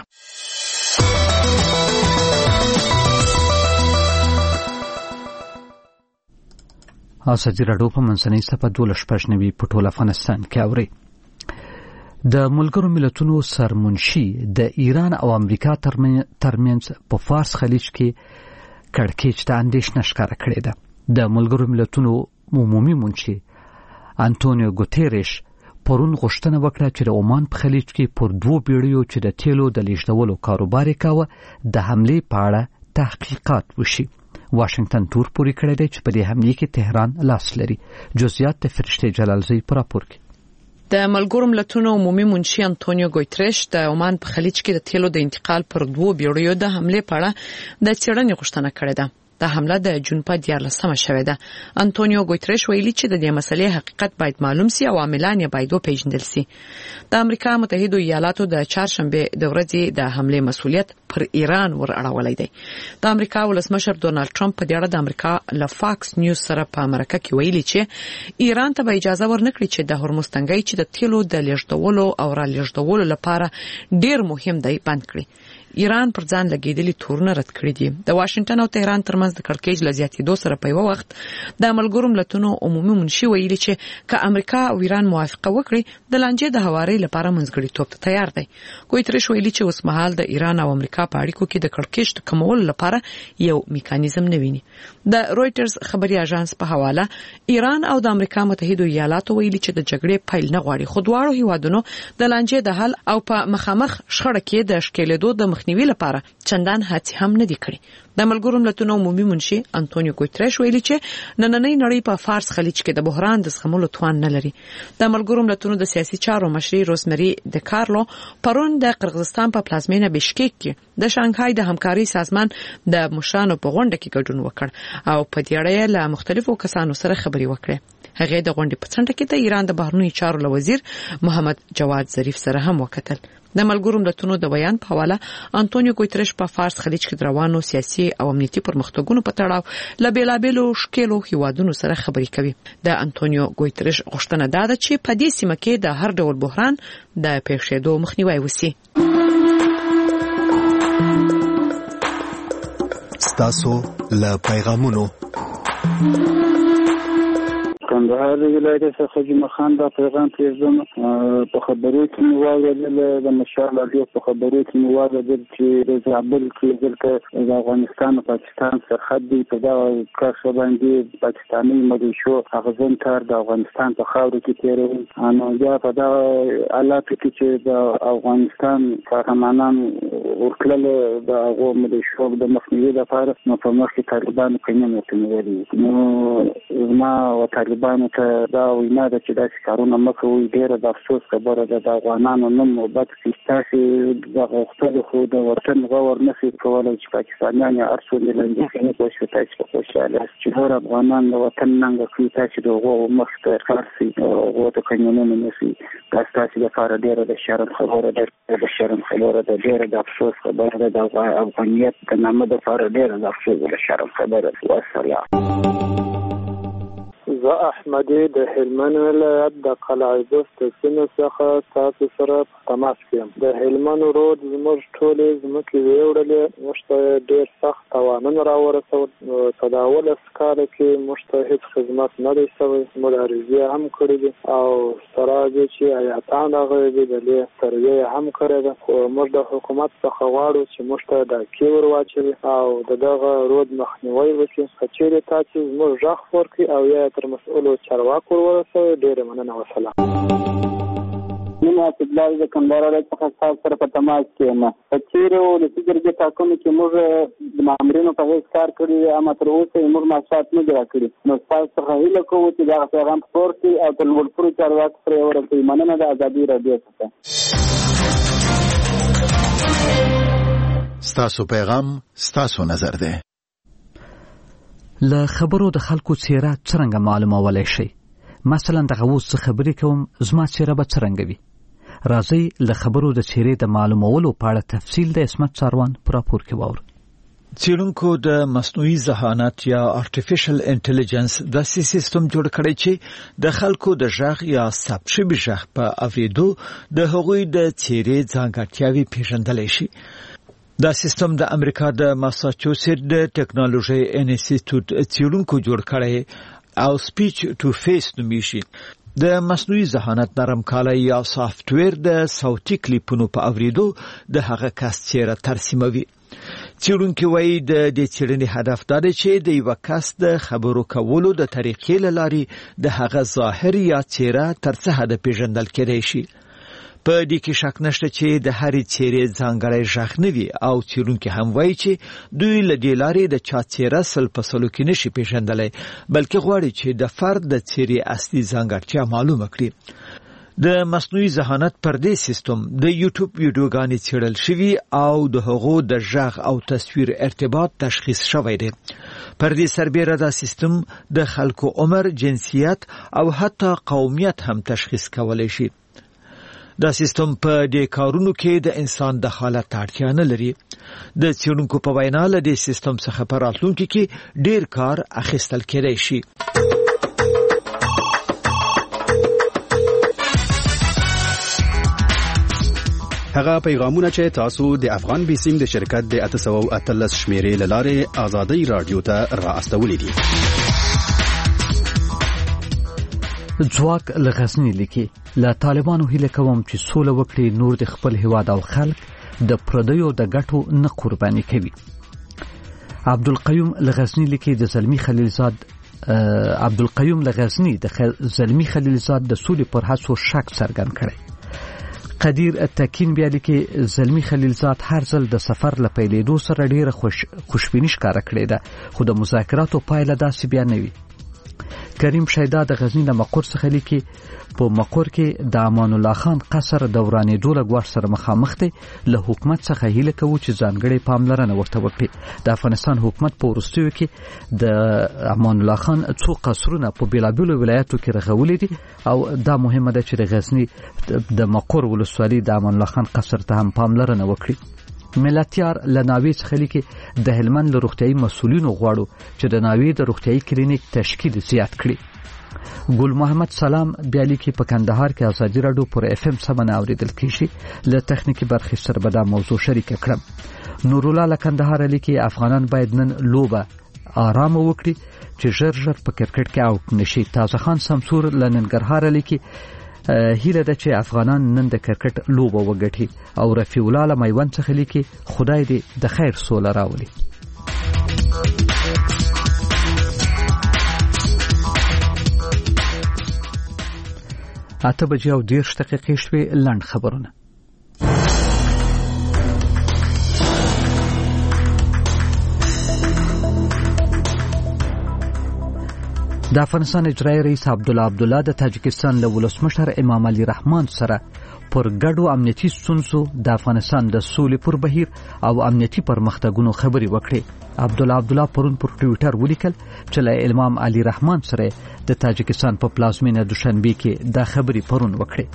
ازادي راډیو په منځنۍ صفحه دولس شپږ نوي په ټول افغانستان کې اوري. د ملګرو ملتونو سرمنشي د ایران او امریکا ترمنځ په فارس خلیج کې کړکېچ ته اندېښنه ښکاره کړې ده. د ملګرو ملتونو عمومي منشي انټونیو ګوتيريش پرون غوښتنه وکړه چې د عمان په خلیج کې پر دوو بیړیو چې د تیلو د لیږدولو کاروبار یې کاوه د حملې په اړه تحقیقات وشي. واشنگټن تور پورې کړی دی چې په دې حملې کې تهران لاس لري. جزئیات د فرشته جلالزی پر راپور کې. د ملګرو ملتونو عمومي منشي انټونیو ګوتيريش د عمان په خلیج کې د تیلو د انتقال پر دوو بیړیو د حملې په اړه د څېړنې غوښتنه کړې ده. د حمله د جون په دیارلسمه شوې ده. انټونیو ګوتيريش ویلي چې د دې مسلې حقیقت باید معلوم سي او عاملان یې باید وپېژندل سي. د امریکا متحده ایالاتو د چهارشنبه د ورځې د حملې مسؤلیت پر ایران ور اړولای دی. د امریکا ولسمشر ډونالد ټرمپ په دې اړه د امریکا له فاکس نیوز سره په مرکه کې ویلي چې ایران ته به اجازه ورنکړي چې د هرمز تنګي چې د تیلو د لیږدولو او را لیږدولو لپاره ډیر مهم دی بند کړي. ایران پر ځان لګیدلي تورونه رد کړی دي. د واشنگټن او تهران ترمنځ د کړکېچ له زیاتېدو سره په یو وخت د ملګرو ملتونو عمومي منشي ویلي چې که امریکا او ایران موافقه وکړي د لانجې د هواري لپاره منځګړیتوب ته تیار دی. ګوتيريش ویلي چې اوس مهال د ایران او امریکا امریکا په اړیکو کې د کړکېچ د کمولو لپاره یو میکانیزم نه ویني. د رويټرز خبري اژانس په حواله ایران او د امریکا متحده ایالاتو ویلي چې د جګړې پیل نه غواړي، خو دواړو هیوادونو د لانجې د حل او په مخامخ شخړه کې د شکېلېدو د مخنیوي لپاره چندان هڅې هم نه دي کړې. د ملګرو ملتونو عمومي منشي انټونیو ګوتریش ویلي چې نننۍ نړۍ په فارس خلیج کې د بحران د زغملو توان نه لري. د ملګرو ملتونو د سیاسي چارو مشري روزمری د کارلو پرون د قرغیزستان په پلازمینه بشکیک کې د شانګهای د همکاري سازمان د مشرانو په غونډه کې ګډون وکړ او په دې اړه له مختلفو کسانو سره خبري وکړه. هغه د غونډې په څنډه کې د ایران د بهرنیو چارو وزیر محمد جواد ظریف سره هم وکتل. د ملګرو ملتونو د بیان په حواله انټونیو ګوتریش په فارس خلیج کې روانو سیاسي او امنیتي پرمختګونو په تړاو له بیلابېلو شکلو هیوادونو سره خبري کوي. د انټونیو ګوتریش غوښتنه ده چې په دې سیمه کې د هر ډول بحران د پیښېدو مخنیوي وشي. ستاسو له پیغامونو کندهار ولایت څخه جمعه خان دا پیغام پیژنم. په خبرو کې مو واوریدل د مشال علی په خبرو کې مو واوریدل چې د زابل کې دلته د افغانستان او پاکستان سرحد دی په دا کارشه باندې پاکستاني ملیشو هغه تر د افغانستان په خاور کې تیروي. نو یا په دا حالات کې چې د افغانستان قهرمانان ورکل د هغه ملیشو د مخنیوي لپاره نو په مخ کې طالبان قانون کوي. نو ما او طالبان ته دا وینا ده چې دا کارونه مکوي. ډیره د افسوس خبره ده د افغانانو نوم محبت سیستاسي د غوښتل خو د وطن غور نشي کولای چې پاکستانیان ارسو د لندې نه کوشش کوي په خوشاله چې هر افغانان د وطن ننګ کوي چې دغه مخته خاصي او د قانونونو نشي تاسو لپاره ډیره د شرم خبره ده د شرم خبره ده ډیره د افسوس خبره ده د افغانیت د نامه د لپاره ډیره د افسوس د شرم خبره ده. والسلام. زه احمدی د هلمند ولایت د قلعه بست سیمې څخه تاسو سره په تماس کې یم. د هلمند رود زموږ ټولې ځمکې ویوړلې، موږ ته ډېر سخت تاوانونه راورسول. په داولس کاله کې موږ ته هېڅ خدمت نه دی شوی. موږ عریضې هم کړې دي او سره دې چې ایاتان راغلي دي د دې سروې هم کړې ده، خو موږ د حکومت څخه غواړو چې موږ ته ډاکې ور واچوي او د دغه رود مخنیوی وکړي. که چیرې تاسو زموږ غږ ورکړي او یا تر مسؤلو چارواکو ورسوي ډېره مننه. وسلام. نیمه استدلال د کندهار ولایت څخه تاسو سره په تماس کې یم. په چیرې ولسي جرګې ټاکنو کې موږ د مامورینو په هیڅ کار کړی اما تر اوسه موږ معلومات نه دي کړی. نو تاسو څخه هیله کوو چې دا پیغام خپور کړئ او د لوړپوړو چارواکو سره ورسوي. مننه د ازادي راډیو څخه. ستاسو پیغام ستاسو نظر ده. له خبرو د خلکو څیره څرنګه معلومولای شي؟ مثلا دغه اوس خبرې کوم زما څیره به څرنګه وي؟ راځي له خبرو د څیرې د معلومولو په اړه تفصیل د اسمت څاروان پر راپور کې واورو. څېړونکو د مصنوعي ذهانت یا آرټیفیشل انټيليجنس داسې سیستم جوړ کړی چې د خلکو د ژغ یا ثبت شوي ژغ په اوریدو د هغوی د څیرې ځانګړتیاوې پیژندلی شي. دا سیستم د امریکا د ماساچوسټ د ټیکنالوژي انسټیټیوټ څېړونکو جوړ کړی او سپیچ ټو فیس نومیږي. د مصنوعي ذهانت نرم کالی یا سافټویر د صوتي کلیپونو په اوریدو د هغه کس څیره ترسیموي. څېړونکي وایي د دې څېړنې هدف دا دی چې د یو کس د خبرو کولو د طریقې له لارې د هغه ظاهر یا څیره تر څه حده پیژندل کېدای شي. په دې کې شک نشته چې د هرې څیرې ځانګړی ژغ نه وي او څېړونکي هم وایي چې دوی له دې لارې د چا څیره سل په سلو کې نشي پیژندلی، بلکې غواړي چې د فرد د څیرې اصلي ځانګړتیا معلومه کړي. د مصنوعي ذهانت پر دې سیستم د یوټیوب ویډیوګانې څېړل شوي او د هغو د ژغ او تصویر ارتباط تشخیص شوی دی. پر دې سربیره دا سیستم د خلکو عمر، جنسیت او حتی قومیت هم تشخیص کولی شي. دا سیستم په دې کارونو کې د انسان د حالت اړتیا نه لري. د څېړونکو په وینا له دې سیستم څخه په راتلونکي کې ډیر کار اخیستل کېدای شي. هغه پیغامونه چې تاسو د افغان بیسیم د شرکت د اته سوه او اتلس شمیرې له لارې آزادۍ رادیو ته را استولې دي. ځواک له غزني لیکي له طالبانو هیله کوم چې سوله وکړي، نور د خپل هیواد او خلک د پردیو د ګټو نه قرباني کوي. عبدالقیوم له غزني لیکي د زلمی خلیلزاد عبدالقیوم له غزني د زلمی خلیلزاد د سولې پر هڅو شک څرګند کړی. قدیر التکین بیا لیکي زلمی خلیلزاد هر ځل د سفر له پیلېدو سره ډیره خوش خوشبیني ښکاره کړې ده، خو د مذاکراتو پایله داسې بیا نه وي. کریم شیدا د غزني له مقر څخه لیکي په مقر کې د امان الله خان قصر د ورانېدو له ګواښ سره مخامخ دی. له حکومت څخه هیله کوو چې ځانګړې پاملرنه ورته وکړي. د افغانستان حکومت په وروستیو کې د امان الله خان څو قصرونه په بیلابیلو ولایتو کې رغولي دي او دا مهمه ده چې د غزني د مقر ولسوالۍ د امان الله خان قصر ته هم پاملرنه وکړي. ملتیار له ناوې څخه لیکي د هلمند له روغتیایي مسؤلینو غواړو چې د ناوې د روغتیایي کلینیک تشکیل زیات کړي. ګل محمد سلام بیا لیکي په کندهار کې ازادي راډیو پر اف ام سمنه اوریدل کیږي. له تخنیکی برخې سره به دا موضوع شریک کړم. نور الله له کندهار لیکي افغانان باید نن لوبه آرام وکړي چې ژر ژر په کرکټ کې اوټ نشي. تازه خان سمسور له ننګرهار لیکي هیله ده چې افغانان نن د کرکټ لوبه وګټي. او رفیع الله له میوند څخه لیکي خدای دې د خیر سوله راولي. اته بجې او دېرش دقیقې شوې. لنډ خبرونه. د افغانستان اجرایي رئیس عبدالله عبدالله د تاجکستان له ولسمشر امام علي رحمان سره پر ګډو امنیتي ستونزو د افغانستان د سولې پر بهیر او امنیتي پرمختګونو خبرې وکړې. عبدالله عبدالله پرون پر ټویټر ولیکل چې له امام علي رحمان سره د تاجکستان په پلازمینه دوشنبه کې دا خبرې پرون وکړې.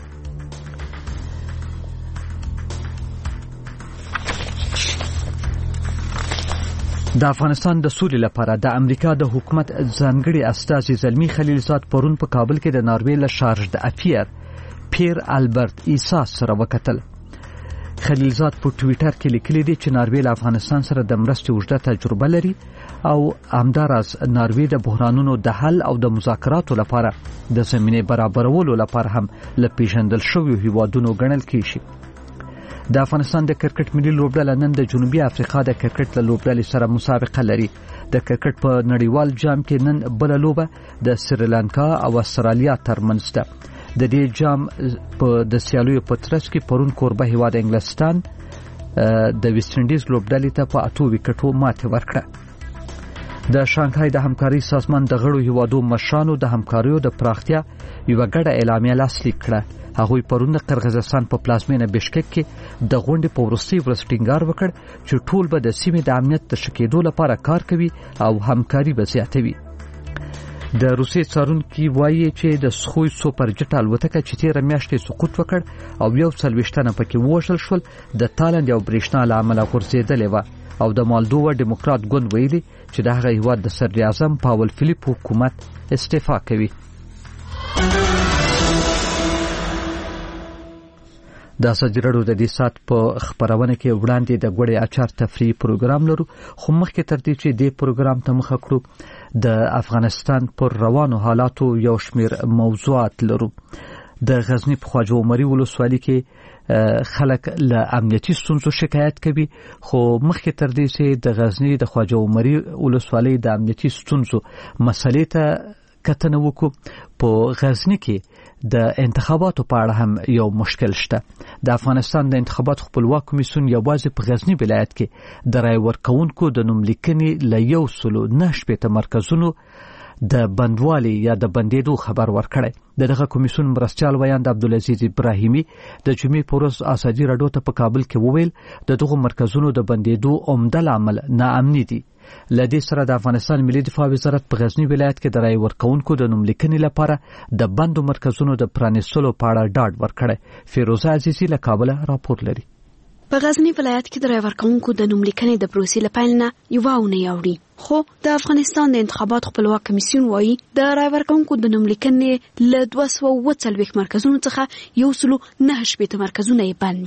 د افغانستان د سولې لپاره د امریکا د حکومت ځانګړي استازي زلمی خلیلزاد پرون په کابل کې د ناروې له شارج د افیر پیر البرت ایسا سره وکتل. خلیلزاد په ټویټر کې لیکلي دي چې ناروې له افغانستان سره د مرستې اوږده تجربه لري او همداراز ناروې د بحرانونو د حل او د مذاکراتو لپاره د زمینې برابرولو لپاره هم له پیژندل شویو هیوادونو ګڼل کیږي. د افغانستان د کرکټ ملي لوبډله نن د جنوبي افریقا د کرکټ له لوبډلې سره مسابقه لري. د کرکټ په نړیوال جام کې نن بل لوبه د سریلانکا او استرالیا ترمنځ ده. د دې جام په د سیالیو په ترڅ کې پرون کوربه هیواد انګلستان د ویسټ انډیز لوبډلې ته په اتو وکټو ماتې ورکړه. د شانګهای د همکاري سازمان د غړو هیوادو مشرانو د همکاریو د پراختیا یوه ګډه اعلامیه لاسلیک کړه. هغوی پرون د قرغیزستان په پلازمینه بشکک کې د غونډې په وروستۍ ورځ ټینګار وکړ چې ټول به د سیمې د امنیت د ښه کېدو لپاره کار کوي او همکاري به زیاتوي. د روسیې څارونکي وایي چې د سخوی سوپر جټ الوتکه چې تېره میاشت سقوط وکړ او یو څلوېښت تنه پکې ووژل شول د تالند یو برېښنا له امله غورځېدلې وه او د مالدووا ډیموکرات ګوند ویلي چې د هغه هیواد د صدر اعظم پاول فلیپ حکومت استعفا کوي. د ازادي راډیو د دې سات په خبرونه کې وړاندې د ګوړې اچار تفریحي پروګرام لرو، خو مخکې تر دې چې دې پروګرام ته مخه کړو د افغانستان پر روانو حالاتو یو شمیر موضوعات لرو. د غزنی په خواجه عمري ولسوالۍ کې خلک له امنیتي ستونزو شکایت کوي، خو مخکې تر دې چې د غزنی د خواجه عمري ولسوالۍ د امنیتي ستونزو مسلې ته کتنه وکړو. په غزنی کې د انتخاباتو په اړه هم یو مشکل شته. د افغانستان د انتخاباتو خپلواک کمیسیون یوازې په غزنی ولایت کې د رای ورکوونکو د نوملیکنې له یو سلو نه شپېته مرکزونو د بندوالي یا د بندېدو خبر ورکړی. د دغه کمیسیون مرستیال ویاند عبدالعزیز ابراهیمي د جمعې په ورځ ازادي راډیو ته په کابل کې وویل د دغو مرکزونو د بندېدو عمده لامل ناامني دي. لدې سره د افغانستان ملي دفاع وزارت په غزنی ولایت کې د رای ورکوونکو د نوملیکنې لپاره د بندو مرکزونو د پرانیستلو په اړه ډاډ ورکړی. فیروزه عزیزي له کابل راپور لري. په غزنی ولایت کې د رای ورکوونکو د نوملیکنې د پروسې له پیل نه یوه اونۍ اوړي، خو د افغانستان د انتخاباتو خپلواک کمیسیون وایي د رای ورکوونکو د نوملیکنې له دوه سوه اووه څلوېښت مرکزونو څخه یو سلو نه شپېته مرکزونه یې بند دي.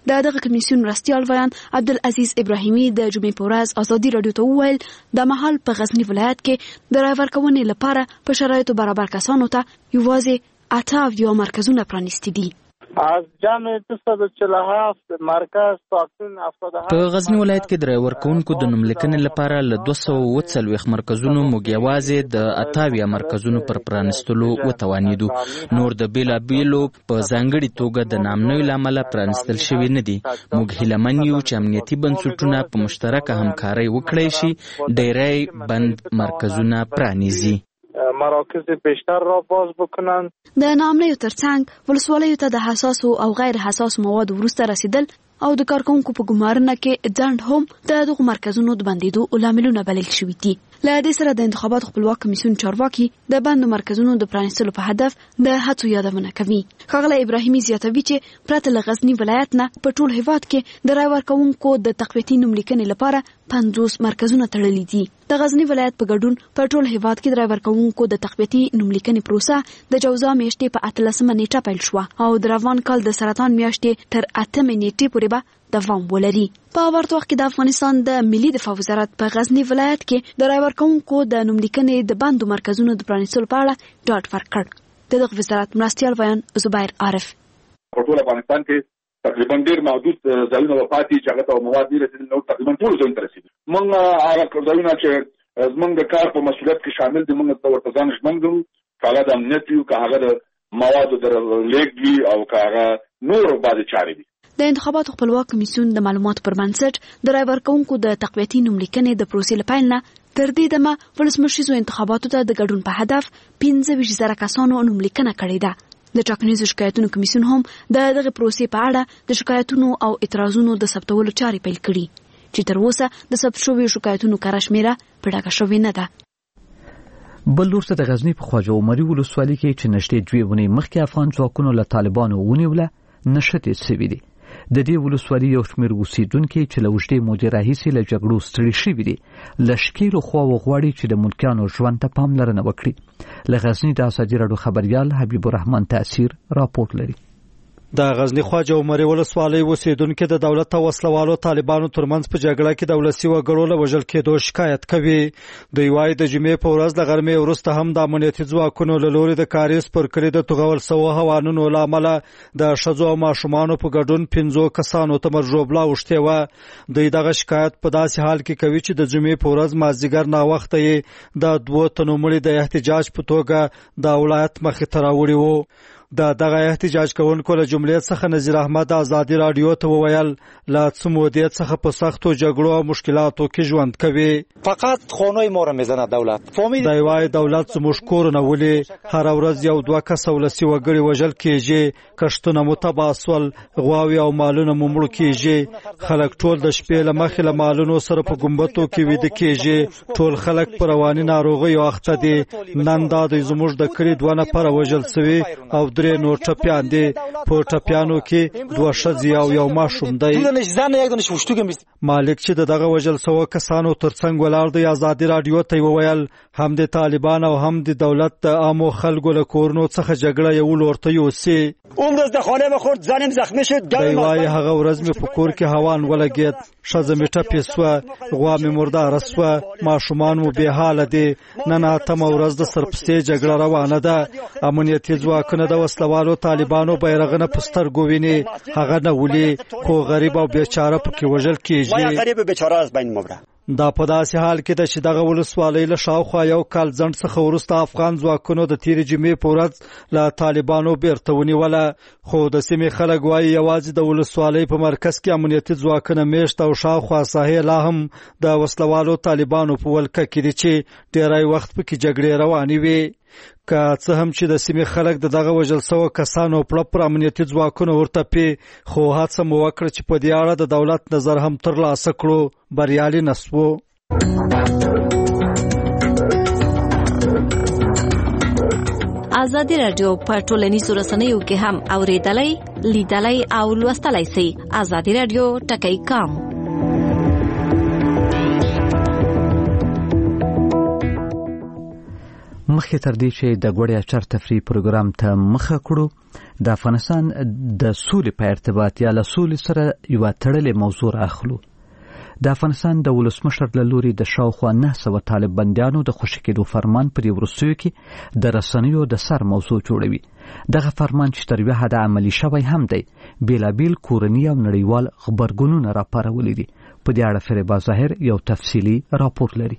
د دغه کمیسیون مرستیال ویان عبدالعزیز ابراهیمی د جمعې په ورځ ازادي راډیو ته وویل د مهال په غزنی ولایت کې د رای ورکونې لپاره په شرایطو برابر کسانو ته یوازې اته اویا مرکزونه پرانیستي دي. از جمع دو صد و چهل و هفت مرکز تاکتون هفتاد و هفت په غزنی ولایت کې د رای ورکونکو د نوملیکنې لپاره له دوه سوه اووه څلوېښت مرکزونو موږ یوازې د اته اویا مرکزونو پر پرانیستلو وتوانېدو. نور د بېلابېلو په ځانګړې توګه د نامنیو له امله پرانیستل شوي نه دي. موږ هیلهمن یو چې امنیتي بنسټونه په مشترکه همکارۍ وکړی شي ډېری بند مرکزونه پرانیزي. مراکز بیشتر را باز بکنند. د نامنیو ترڅنګ ولسوالیو ته د حساسو او غیر حساسو موادو وروسته رسیدل او د کارکونکو په ګمارنه کې ځنډ هم د دغو مرکزونو د بندېدو لاملونه بلل شوي دي. له دې سره د انتخاباتو خپلواک کمیسیون چارواکي د بندو مرکزونو د پرانیستلو په هدف د هڅو یادونه کوي. ښاغلی ابراهیمي زیاتوي چې پرته له غزني ولایت نه په ټول هیواد کې د رای ورکوونکو د تقویتي نوملیکنې لپاره پنځوس مرکزونه تړلي دي. د غزني ولایت په ګډون په ټول هیواد کې د رای ورکوونکو د تقویتي نوملیکنې پروسه د جوزا میاشتې په اتلسمه نیټه پیل شوه او د روان کال د سرطان میاشتې تر اتمې نیټې پورې به دوام ولري. په ورته وخت کې د افغانستان د ملي دفاع وزارت په غزني ولایت کې د رای ورکوونکو د نوملیکنې د بندو مرکزونو د پرانیستلو په اړه ډاډ ورکړ. د دغه وزارت مرستیال بیان زبیر عارف په ټول افغانستان کې تقریبا ډېر محدود ځایونه وفاتي چې هغه ته مواد نه رسېدل نو تقریبا ټول ځایونه ته رسېدل. موږ هغه ځایونه چې زموږ د کار په مسؤلیت کې شامل دي موږ ته ورته ځان ژمن ګڼو که هغه د امنیت وي که هغه د موادو د لیږد وي او که هغه نور بعضې چارې دي. د انتخاباتو خپلواک کمیسیون د معلوماتو پر بنسټ د رای ورکوونکو د تقویتي نوملیکنې د پروسې له پیل نه تر دې دمه ولسمشریزو انتخاباتو ته د ګډون په هدف پنځه ویشت زره کسانو نوملیکنه کړې ده. د ټاکنیزو شکایتونو کمیسیون هم د دغه پروسې په اړه د شکایتونو او اعتراضونو د ثبتولو چارې پیل کړي چې تر اوسه د ثبت شویو شکایتونو کره شمېره په ډاګه شوې نه ده. بل لور ته د غزني په خواجه عمري ولسوالۍ کې چې نږدې دوې اونۍ مخکې افغان ځواکونو له طالبانو ونیوله نښتې سوي دي. د دې ولسوالۍ یو شمېر اوسېدونکي چې له اوږدې مودې راهیسې له جګړو ستړي شوي دي له شکیلو خواوو غواړي چې د ملکیانو ژوند ته پاملرنه وکړي. له غزني د ازادي راډیو خبریال حبیب الرحمن تاثیر راپورټ لري. د غزنی خواجه عمري ولسوالۍ اوسېدونکي د دولت او وسلوالو طالبانو ترمنځ په جګړه کې د ولسي وګړو له وژل کېدو شکایت کوي. دوی وایي د جمعې په ورځ د غرمې وروسته هم د امنیتي ځواکونو له لوري د کاریز پر کلي د توغول سوو هوانونو له امله د ښځو او ماشومانو په ګډون پنځو کسانو ته مرژوبله اوښتې وه. دوی دغه شکایت په داسې حال کې کوي چې د جمعې په ورځ مازدیګر ناوخته یې د دوو تنو مړي د احتجاج په توګه د ولایت مخې ته راوړي وو. د دغه احتجاج کوونکو له جملې څخه نذیر احمد ازادي راډیو ته وویل له څه مودې څخه په سختو جګړو او مشکلاتو کې ژوند کوي. فقط خانه ما رو میزنه دولت. دی وایي دولت زموږ کورونه ولي هر ورځ یو دوه کسه ولسي وګړي وژل کېږي، کښتونه مو تباه سول، غواوې او مالونه مو مړه کېږي. خلک ټول د شپې له مخې له مالونو سره په ګمبتو کې ویده کېږي. ټول خلک په رواني ناروغیو اخته دي. نن دا دی زموږ د کلي دوه نفره وژل سوي او درې نور ټپیان دي. په ټپیانو کې دوه ښځې او یو ماشوم دی. مالک چې د دغه وژل سوو کسانو ترڅنګ ولاړ دی ازادي راډیو ته وویل هم د طالبان او هم د دولت د عامو خلکو له کورونو څخه جګړه یو لور ته یوسي. اون روز د خانه بخورد زنم زخمی شد. دی وایي هغه ورځ مې په کور کې هوان ولګېد، ښځه مې ټپې سوه، غوا مې مرداره سوه، ماشومان مو بې حاله دي. نن اتمه ورځ د سرپسې جګړه روانه ده. امنیتي ځواکونه د وسلوالو طالبانو بیرغونه په سترګو ویني، هغه نه ولي، خو غریب او بیچاره پکې وژل کېږي. غریب بیچاره از بین مبره. دا په داسې حال کې ده چې دغه ولسوالۍ له شاوخوا یو کال ځنډ څخه وروسته افغان ځواکونو د تېرې جمعې په ورځ له طالبانو بیرته ونیوله. خو د سیمې خلک وایي یوازې د ولسوالۍ په مرکز کې امنیتي ځواکونه میشت او شاوخوا ساحې لا هم د وسلوالو طالبانو په ولکه کې دي چې ډېری وخت پکې جګړې روانې وي. که څه هم چې د سیمې خلک د دغه وژل سوو کسانو پړه پر امنیتي ځواکونو ورتپي، خو هڅه مو وکړه چې په دې اړه د دولت نظر هم ترلاسه کړو، بریالي نه سوو. ازادي راډیو په ټولنیزو رسنیو کې هم اوریدلای، لیدلای او لوستلای شئ. ازادي راډیو ټکی کام. مخکې تر دې چې د ګوړې اچار تفریح پروګرام ته مخه کړو د افغانستان د سولې په ارتباط یا له سولې سره یوه تړلې موضوع اخلو. د افغانستان د ولسمشر له لوري د شاوخوا نه سوه طالب بندیانو د خوشي کېدو فرمان پر وروستیو کې د رسنیو د سر موضوع جوړوي. دغه فرمان چې تر یوه حده عملي شوی هم دی بېلابېل کورني او نړیوال غبرګونونه راپارولي دي. په دې اړه فریبا ظاهر یو تفصیلي راپور لري.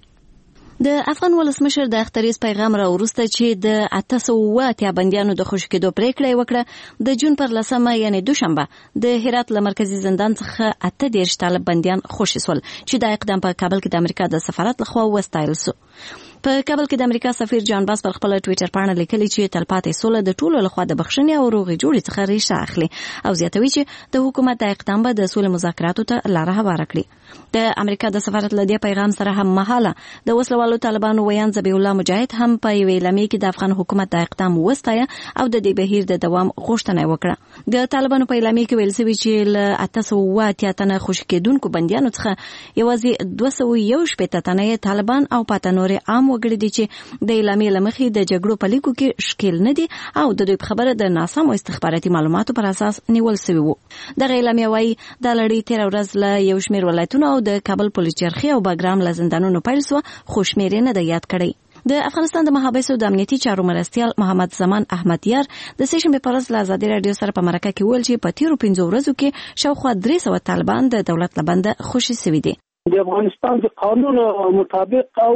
د افغان ولسمشر د اختریز پیغام را وروسته چې د اته سوه اتیا بندیانو د خوشي کېدو پریکړه وکړه د جون پر لسمه یعنی دوشنبه د هرات له مرکزی زندان څخه اته دېرش طالب بندیان خوشي سول چې دا اقدام په کابل کې د امریکا د سفارت لخوا وستایل شو. په کابل کې د امریکا سفیر جان باس پر خپل ټوئیټر باندې لیکلي چې تلپاتې سوله د ټولو لخوا د بخښنې او روغې جوړې څخه ریښه اخلي او زیاتوي چې د حکومت د اقدام به د سولې مذاکراتو ته لار هواره کړي. د امریکا د سفارت له دې پیغام سره هم مهاله د وسلوالو طالبانو ویان ذبیح الله مجاهد هم په یوې اعلامیه کې د افغان حکومت د اقدام وستایه او د دې بهیر د دوام غوښتنه وکړه. د طالبانو په اعلامیه کې ویل شوی چې له اته سوه اتیا تنه خوشي کېدونکو بندیانو څخه یوازې دوه سوه یو شپېته تنه طالبان او پاته نور عام وګړي دي چې د اعلامیې لمخې د جګړو په لیکو کې شکیل نه دي او د دوی په خبره د ناسمو استخباراتي معلوماتو پر اساس نیول شوی وو. دغه اعلامیه وايي د لړۍ تیر ورځ له یو شمېر ولایتونو او د کابل پولیس چرخي او باګرام له زندانونو پیل شو خو شمېرې نه د یاد کړي. د افغانستان د محابسو د امنیتي چارو مرستیال محمد زمان احمد یار د سیشن په پرز له ازادي رادیو سره په مرکه کې ویل چې په تیرو پنځو ورځو کې شاوخوا درې سوه طالبان د دولت لبنده خوشي شوي دي. د افغانستان د قانون مطابق او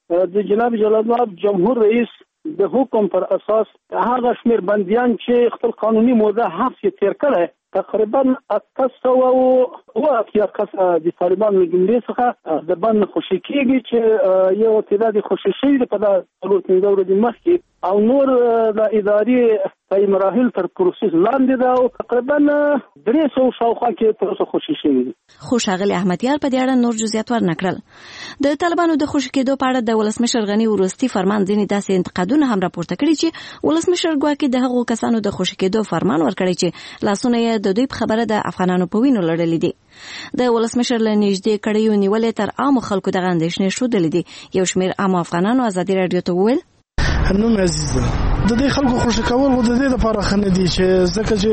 د جناب جلال جمهور رئیس د حکم پر اساس هغه شمیر بندیان چې خپل قانوني موده حبس تیر کړي تقریبا اته سوه اوه اتیا کس د طالبانو جملې څخه د بند خوشي کېږي چې یو تعداد خوشي شوي په دغه څلور پنځه ورځې مخکې او نور د ادارې په مراحل تر پروسس لاندې ده او تقریبا درې سوه شاوخوا کې تر اوسه خوشي شوي دي. خو ښاغلي احمدیار په دې اړه نور جزئیات ورنکړل. د طالبانو د خوشي کېدو په اړه د ولسمشر غني وروستي فرمان ځینې داسې انتقادونه هم راپورته کړي چې ولسمشر ګواکې د هغو کسانو د خوشي کېدو فرمان ورکړی چې لاسونه یې د دوی په خبره د افغانانو په وینو لړلي دي. د ولسمشر له نږدې کړیو نیولې تر عامو خلکو دغه اندېښنې ښودلې دي. یو شمېر عامو افغانانو ازادي رادیو ته وویل نو عزیزه د دې خلکو خوشی کول و د دې لپاره خنه دي چې ځکه چې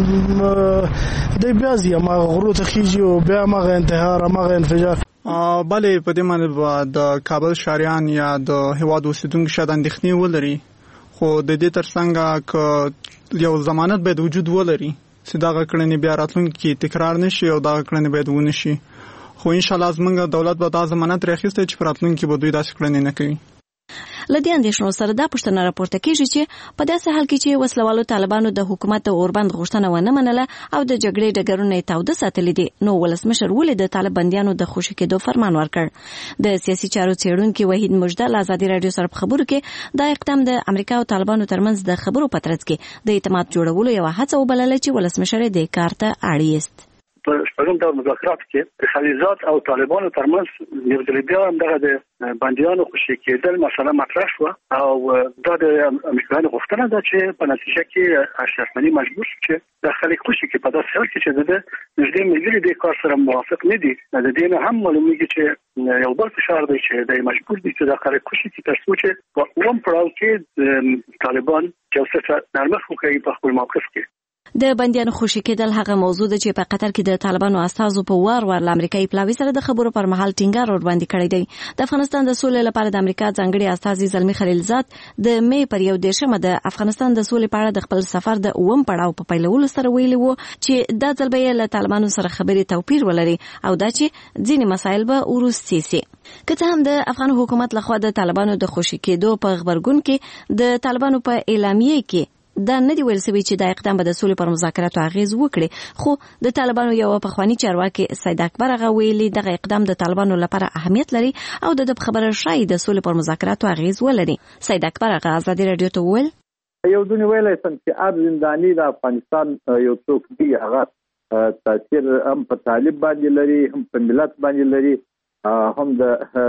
د بیا زی ما غرو ته خيږي او بیا ما انتحار ما انفجار بلې په دې باندې د کابل شاریان یا د هواد اوسیدونکو شاید اندېښنې ولري خو د دې ترڅنګ ک یو ضمانت باید وجود ولري چې دا کړنې بیا راتلونکي تکرار نشي او دا کړنې باید ونه شي خو ان شاء الله زمونږ دولت به دا ضمانت راخیسته چې راتلونکي به دوی داسې کړنې نه کوي. لدې اندېښنو سره دا پوښتنه راپورته کیږي چې په داسې حال کې چې وسلوالو طالبانو د حکومت د اوربند غوښتنه ونه منله او د جګړې ډګرونه یې تاوده ساتلي دي نو ولسمشر ولې د طالب بندیانو د خوشي کېدو فرمان ورکړ. د سیاسي چارو څېړونکي وحید مجده له ازادي رادیو سره په خبرو کې دا اقدام د امریکا او طالبانو ترمنځ د خبرو په ترڅ کې د اعتماد جوړولو یوه هڅه وبلله چې ولسمشر یې دې کار ته اړ ایست. په شپږم ډول مذاکرات کې د خلیزات او طالبانو ترمنځ یو ځل بیا هم دغه د بندیانو خوشي کېدل مسله مطرح شوه او دا د امریکایانو غوښتنه ده چې په نتیجه کې اشرف غني مجبور شو چې د خلک خوشي کې په داسې حال کې چې د نږدې ملګري د کار سره موافق نه دي د دې نه هم معلومیږي چې یو بل فشار دی چې د مجبور دي چې د خلک خوشي کې تر څو چې په اوم پړاو کې طالبان چې څه نرمښت وکړي په خپل موقف کې. د بندیانو خوشي کېدل هغه موضوع ده چې په قطر کې د طالبانو استازو په وار وار له امریکایي پلاوي سره د خبرو پر مهال ټینګار ور باندې کړی دی. د افغانستان د سولې لپاره د امریکا ځانګړي استازي زلمی خلیلزاد د مې پر یو دیرشمه د افغانستان د سولې په اړه د خپل سفر د اوم پړاو په پیلولو سره ویلي وو چې دا ځل به له طالبانو سره خبرې توپیر ولري او دا چې ځینې مسایل به وروستي سي. که څه هم د افغان حکومت لخوا د طالبانو د خوشي کېدو په خبرګون کې د طالبانو په اعلامیه کې دا نه دی ویل شوی چې دا اقدام به د سولې پر مذاکراتو اغیز وکړي خو د طالبانو یو پخوانی چارواکي سید اکبر هغه ویلي دغه اقدام د طالبانو لپاره اهمیت لري او د خبره شای د سولې پر مذاکراتو اغیز ولري. سید اکبر هغه ازادي رادیو ته ویل یو ځنی ویلای سم چې اب زندانی د افغانستان یو څوک دی هغه تاثیر هم په طالب باندې لري هم په ملت باندې لري هم د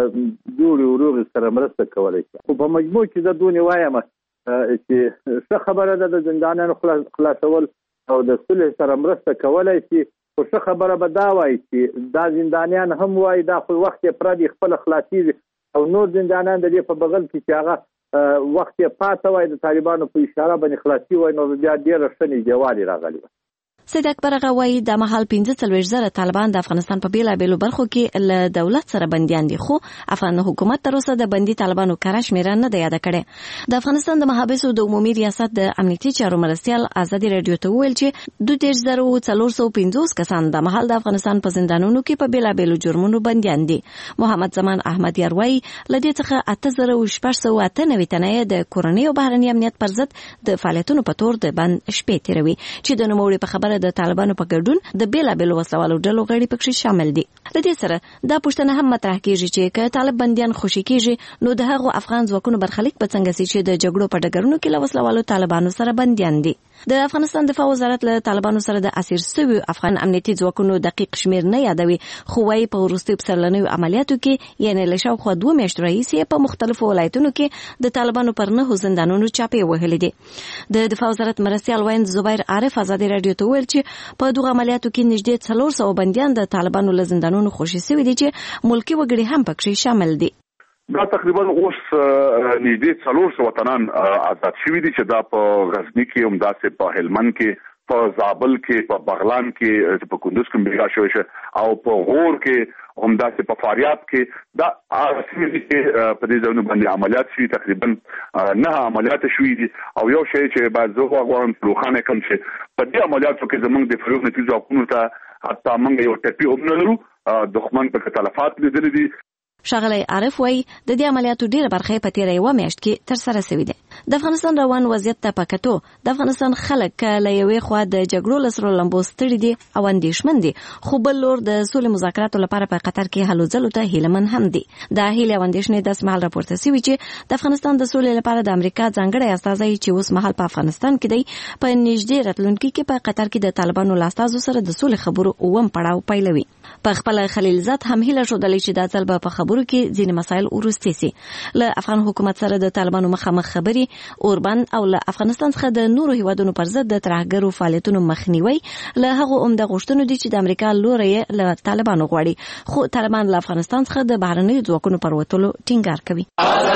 جوړ ورور سره مرسته کولای شي خو په مجموع کې د دونی وایم چې څه خبره ده د زندانانو خلاصول او د صلح سره مرسته کولای شي خو څه خبره به دا وایي چې دا زندانیان هم وایي دا خو وخت یې پردي خپل خلاصي او نور زندانیان د دې په بغل کې چې هغه وخت یې پاته وای د طالبانو په اشاره باندې خلاصي وای نو بیا ډېره ښه نږدېوالی راغلی. سید اکبر هغه وایي د مهال پنځه څلوېښت زره طالبان د افغانستان په بیلابېلو برخو کې له دولت سره بندیان دي، خو افغان حکومت تر اوسه د بندي طالبانو کره شمېره نه ده یاده کړې. د افغانستان د محابسو د عمومي ریاست د امنیتي چارو مرستیال ازادي راډیو ته وویل چې دوه دېرش زره څلور سوه پنځوس کسان د مهال د افغانستان په زندانونو کې په بیلابېلو جرمونو بندیان دي. محمد زمان احمدیار وایي له دې څخه اته زره شپږ سوه اته نوي تنه د کورنۍ او بهرني امنیت پر ضد د فعالیتونو په تور د بند شپې تیروي چې د نوموړي په خبره د طالبانو په ګډون د بیلابېلو وسلوالو ډلو غړي پکې شامل دي. له دې سره دا پوښتنه هم مطرح کیږي چې که طالب بندیان خوشي کیږي نو د هغو افغان ځواکونو برخلیک به څنګه سي چې د جګړو په ډګرونو کې له وسلوالو طالبانو سره بندیان دي. د افغانستان دفاع وزارت له طالبانو سره د اسیر شویو افغان امنیتي ځواکونو دقیق شمیر نه یادوي، خو وايي په وروستیو پسرلنیو عملیاتو کې یعنې له شاوخوا دوه میاشتو راهیسې په مختلفو ولایتونو کې د طالبانو پر نهو زندانونو چاپې وهلې دي. د دفاع وزارت مرستیال وایند زبیر عارف ازادي راډیو ته ویل چې په دغه عملیاتو کې نږدې څلور سوه بندیان د طالبانو له زندانونو خوشي شوي دي چې ملکي وګړي هم پکې شامل دي. دا تقریبا اوس نږدې څلور سوه تنان آزاد شوي دي چې دا په غزني کې هم داسې په هلمند کې په زابل کې په بغلان کې په کندوز کې بیګا شوی شي او په غور کې هم داسې په فاریاب کې دا اصلي کې په دې ځایونو باندې عملیات شوي تقریبا نه عملیات شوي دي او یو شی چې باید زه غواړم روښانه کړم چې په دې عملیاتو کې زموږ د فروغ نتیجه ځواکونو ته حتی موږ یو ټپي هم نه لرو، دښمن په تلفات لیدلي دي. ښاغلی عارف وایي د دې عملیاتو ډیره برخه په تیره یوه میاشت کې ترسره شوې ده. د افغانستان روان وضعیت ته په کتو د افغانستان خلک له یوې خوا د جګړو له سرو لمبو ستړي دي او اندېښمن دي، خو بل لور د سولې مذاکراتو لپاره په قطر کې هلو ځلو ته هیلهمن هم دي. دا هیلې او اندېښنې داسې مهال راپورته شوي چې د افغانستان د سولې لپاره د امریکا ځانګړی استازی چې اوس مهال په افغانستان کې دی په نږدې راتلونکي کې په قطر کې د طالبانو له استازو سره د سولې خبرو اووم پړاو پیلوي. په خپله خلیلزاد هم هیله ښودلې چې دا ځل به په خبرو کې ځینې مسایل ورسته سي. له افغان حکومت سره د طالبانو مخامخ خبري اوربان او له افغانستان څخه د نورو هیوادونو پر ضد د ترهګرو فعالیتونو مخنیوي له هغه عمده غوښتنو دي چې د امریکا لوري له طالبانو غواړي، خو طالبان له افغانستان څخه د بهرنیو ځواکونو پر وتلو ټینګار کوي.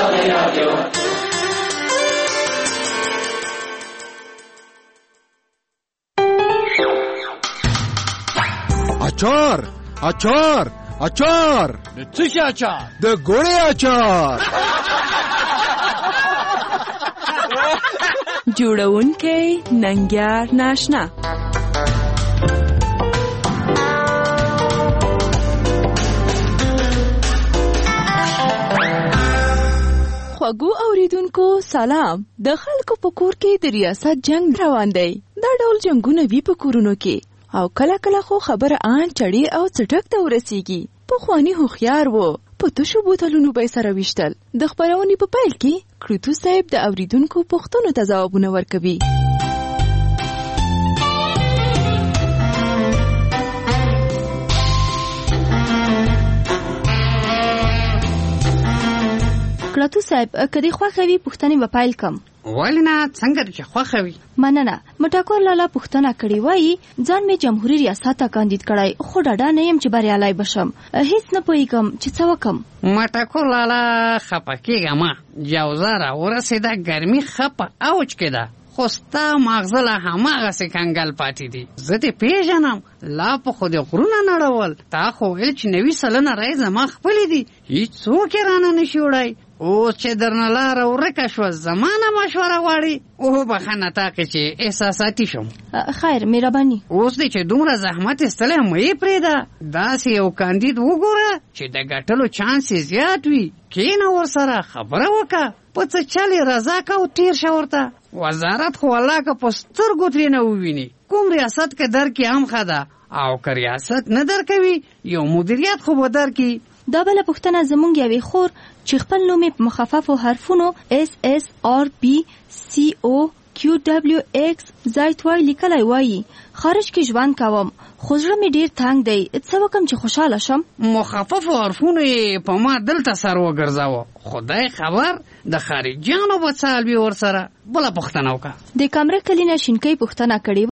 اچار اچار اچار د څه شي اچار؟ د ګوړې اچار. جوړونکی ننګیار ناشنا. خوږو اوریدونکو سلام. د خلکو په کور کې د ریاست جنگ روان دی. دا ډول جنگونه وی په کورونو کې او کله کله خو خبره آن چړې او څټک ته ورسیږي. پخوانی هوښیار وو، په تشو بوتلونو به سره وشتل. د خبرونې په پیل کې کړوتو صاحب د اوریدونکو پوښتنو ته ځوابونه ورکوي. کړوتو صاحب کدی خوښوي پوښتنې په پیل کم. ولنا څنګه چې خوښوي؟ مننه. مټاکور لالا پوښتنه کړې وایي ځان مې جمهوریت ریاست ته کاندید کړای، خو ډاډه نه یم چې بریالی بشم. هیڅ نه پوهیږم چې څه وکم. مټاکور لالا خپه کېږه ما، جوزه را ورسېده، ګرمي خپه اوج کې ده، خو ستا ماغزه لا هماغسې کنګل پاتې دي. زه دې پېژنم، لا په خو دې غرونه نړول. تا خو ویل چې نوي سلنه رایې زما خپلې دي، هېڅوک یې رانه نشي وړی. اوس چې درنه لاره ورکه شوه زمانه مشوره غواړي. اوه بخښنه تاقې چې احساساتي شم. خیر مهرباني. اوس دې چې دومره زحمت ایستلی مه یې پرېږده. داسې یو کاندید وګوره چې د ګټلو چانس یې زیات وي. کښېنه ورسره خبره وکړه، په څه چل یې رضا که او تېر شه ورته. وزارت خو الله که په سترګو ترېنه وویني. کوم ریاست که درکړي هم ښه ده، او که ریاست نه درکوي یو مدیریت خو به درکړي. دا بله پوښتنه زموږ یوې خور چې خپل نوم یې په مخففو حرفونو اس اس آر بي سی او کیو ډبلیو ایکس زایت وای لیکلی وایي خارج کې ژوند کوم خو زړه مې ډېر تنګ دی، څه وکم چې خوشحاله شم؟ مخففو حرفونو یې په ما دلته سر وګرځاوه. خدای خبر د خارجیانو به څه حال وي ورسره. بله پوښتنه وکړه. د کامره کلینه شینکۍ پوښتنه کړې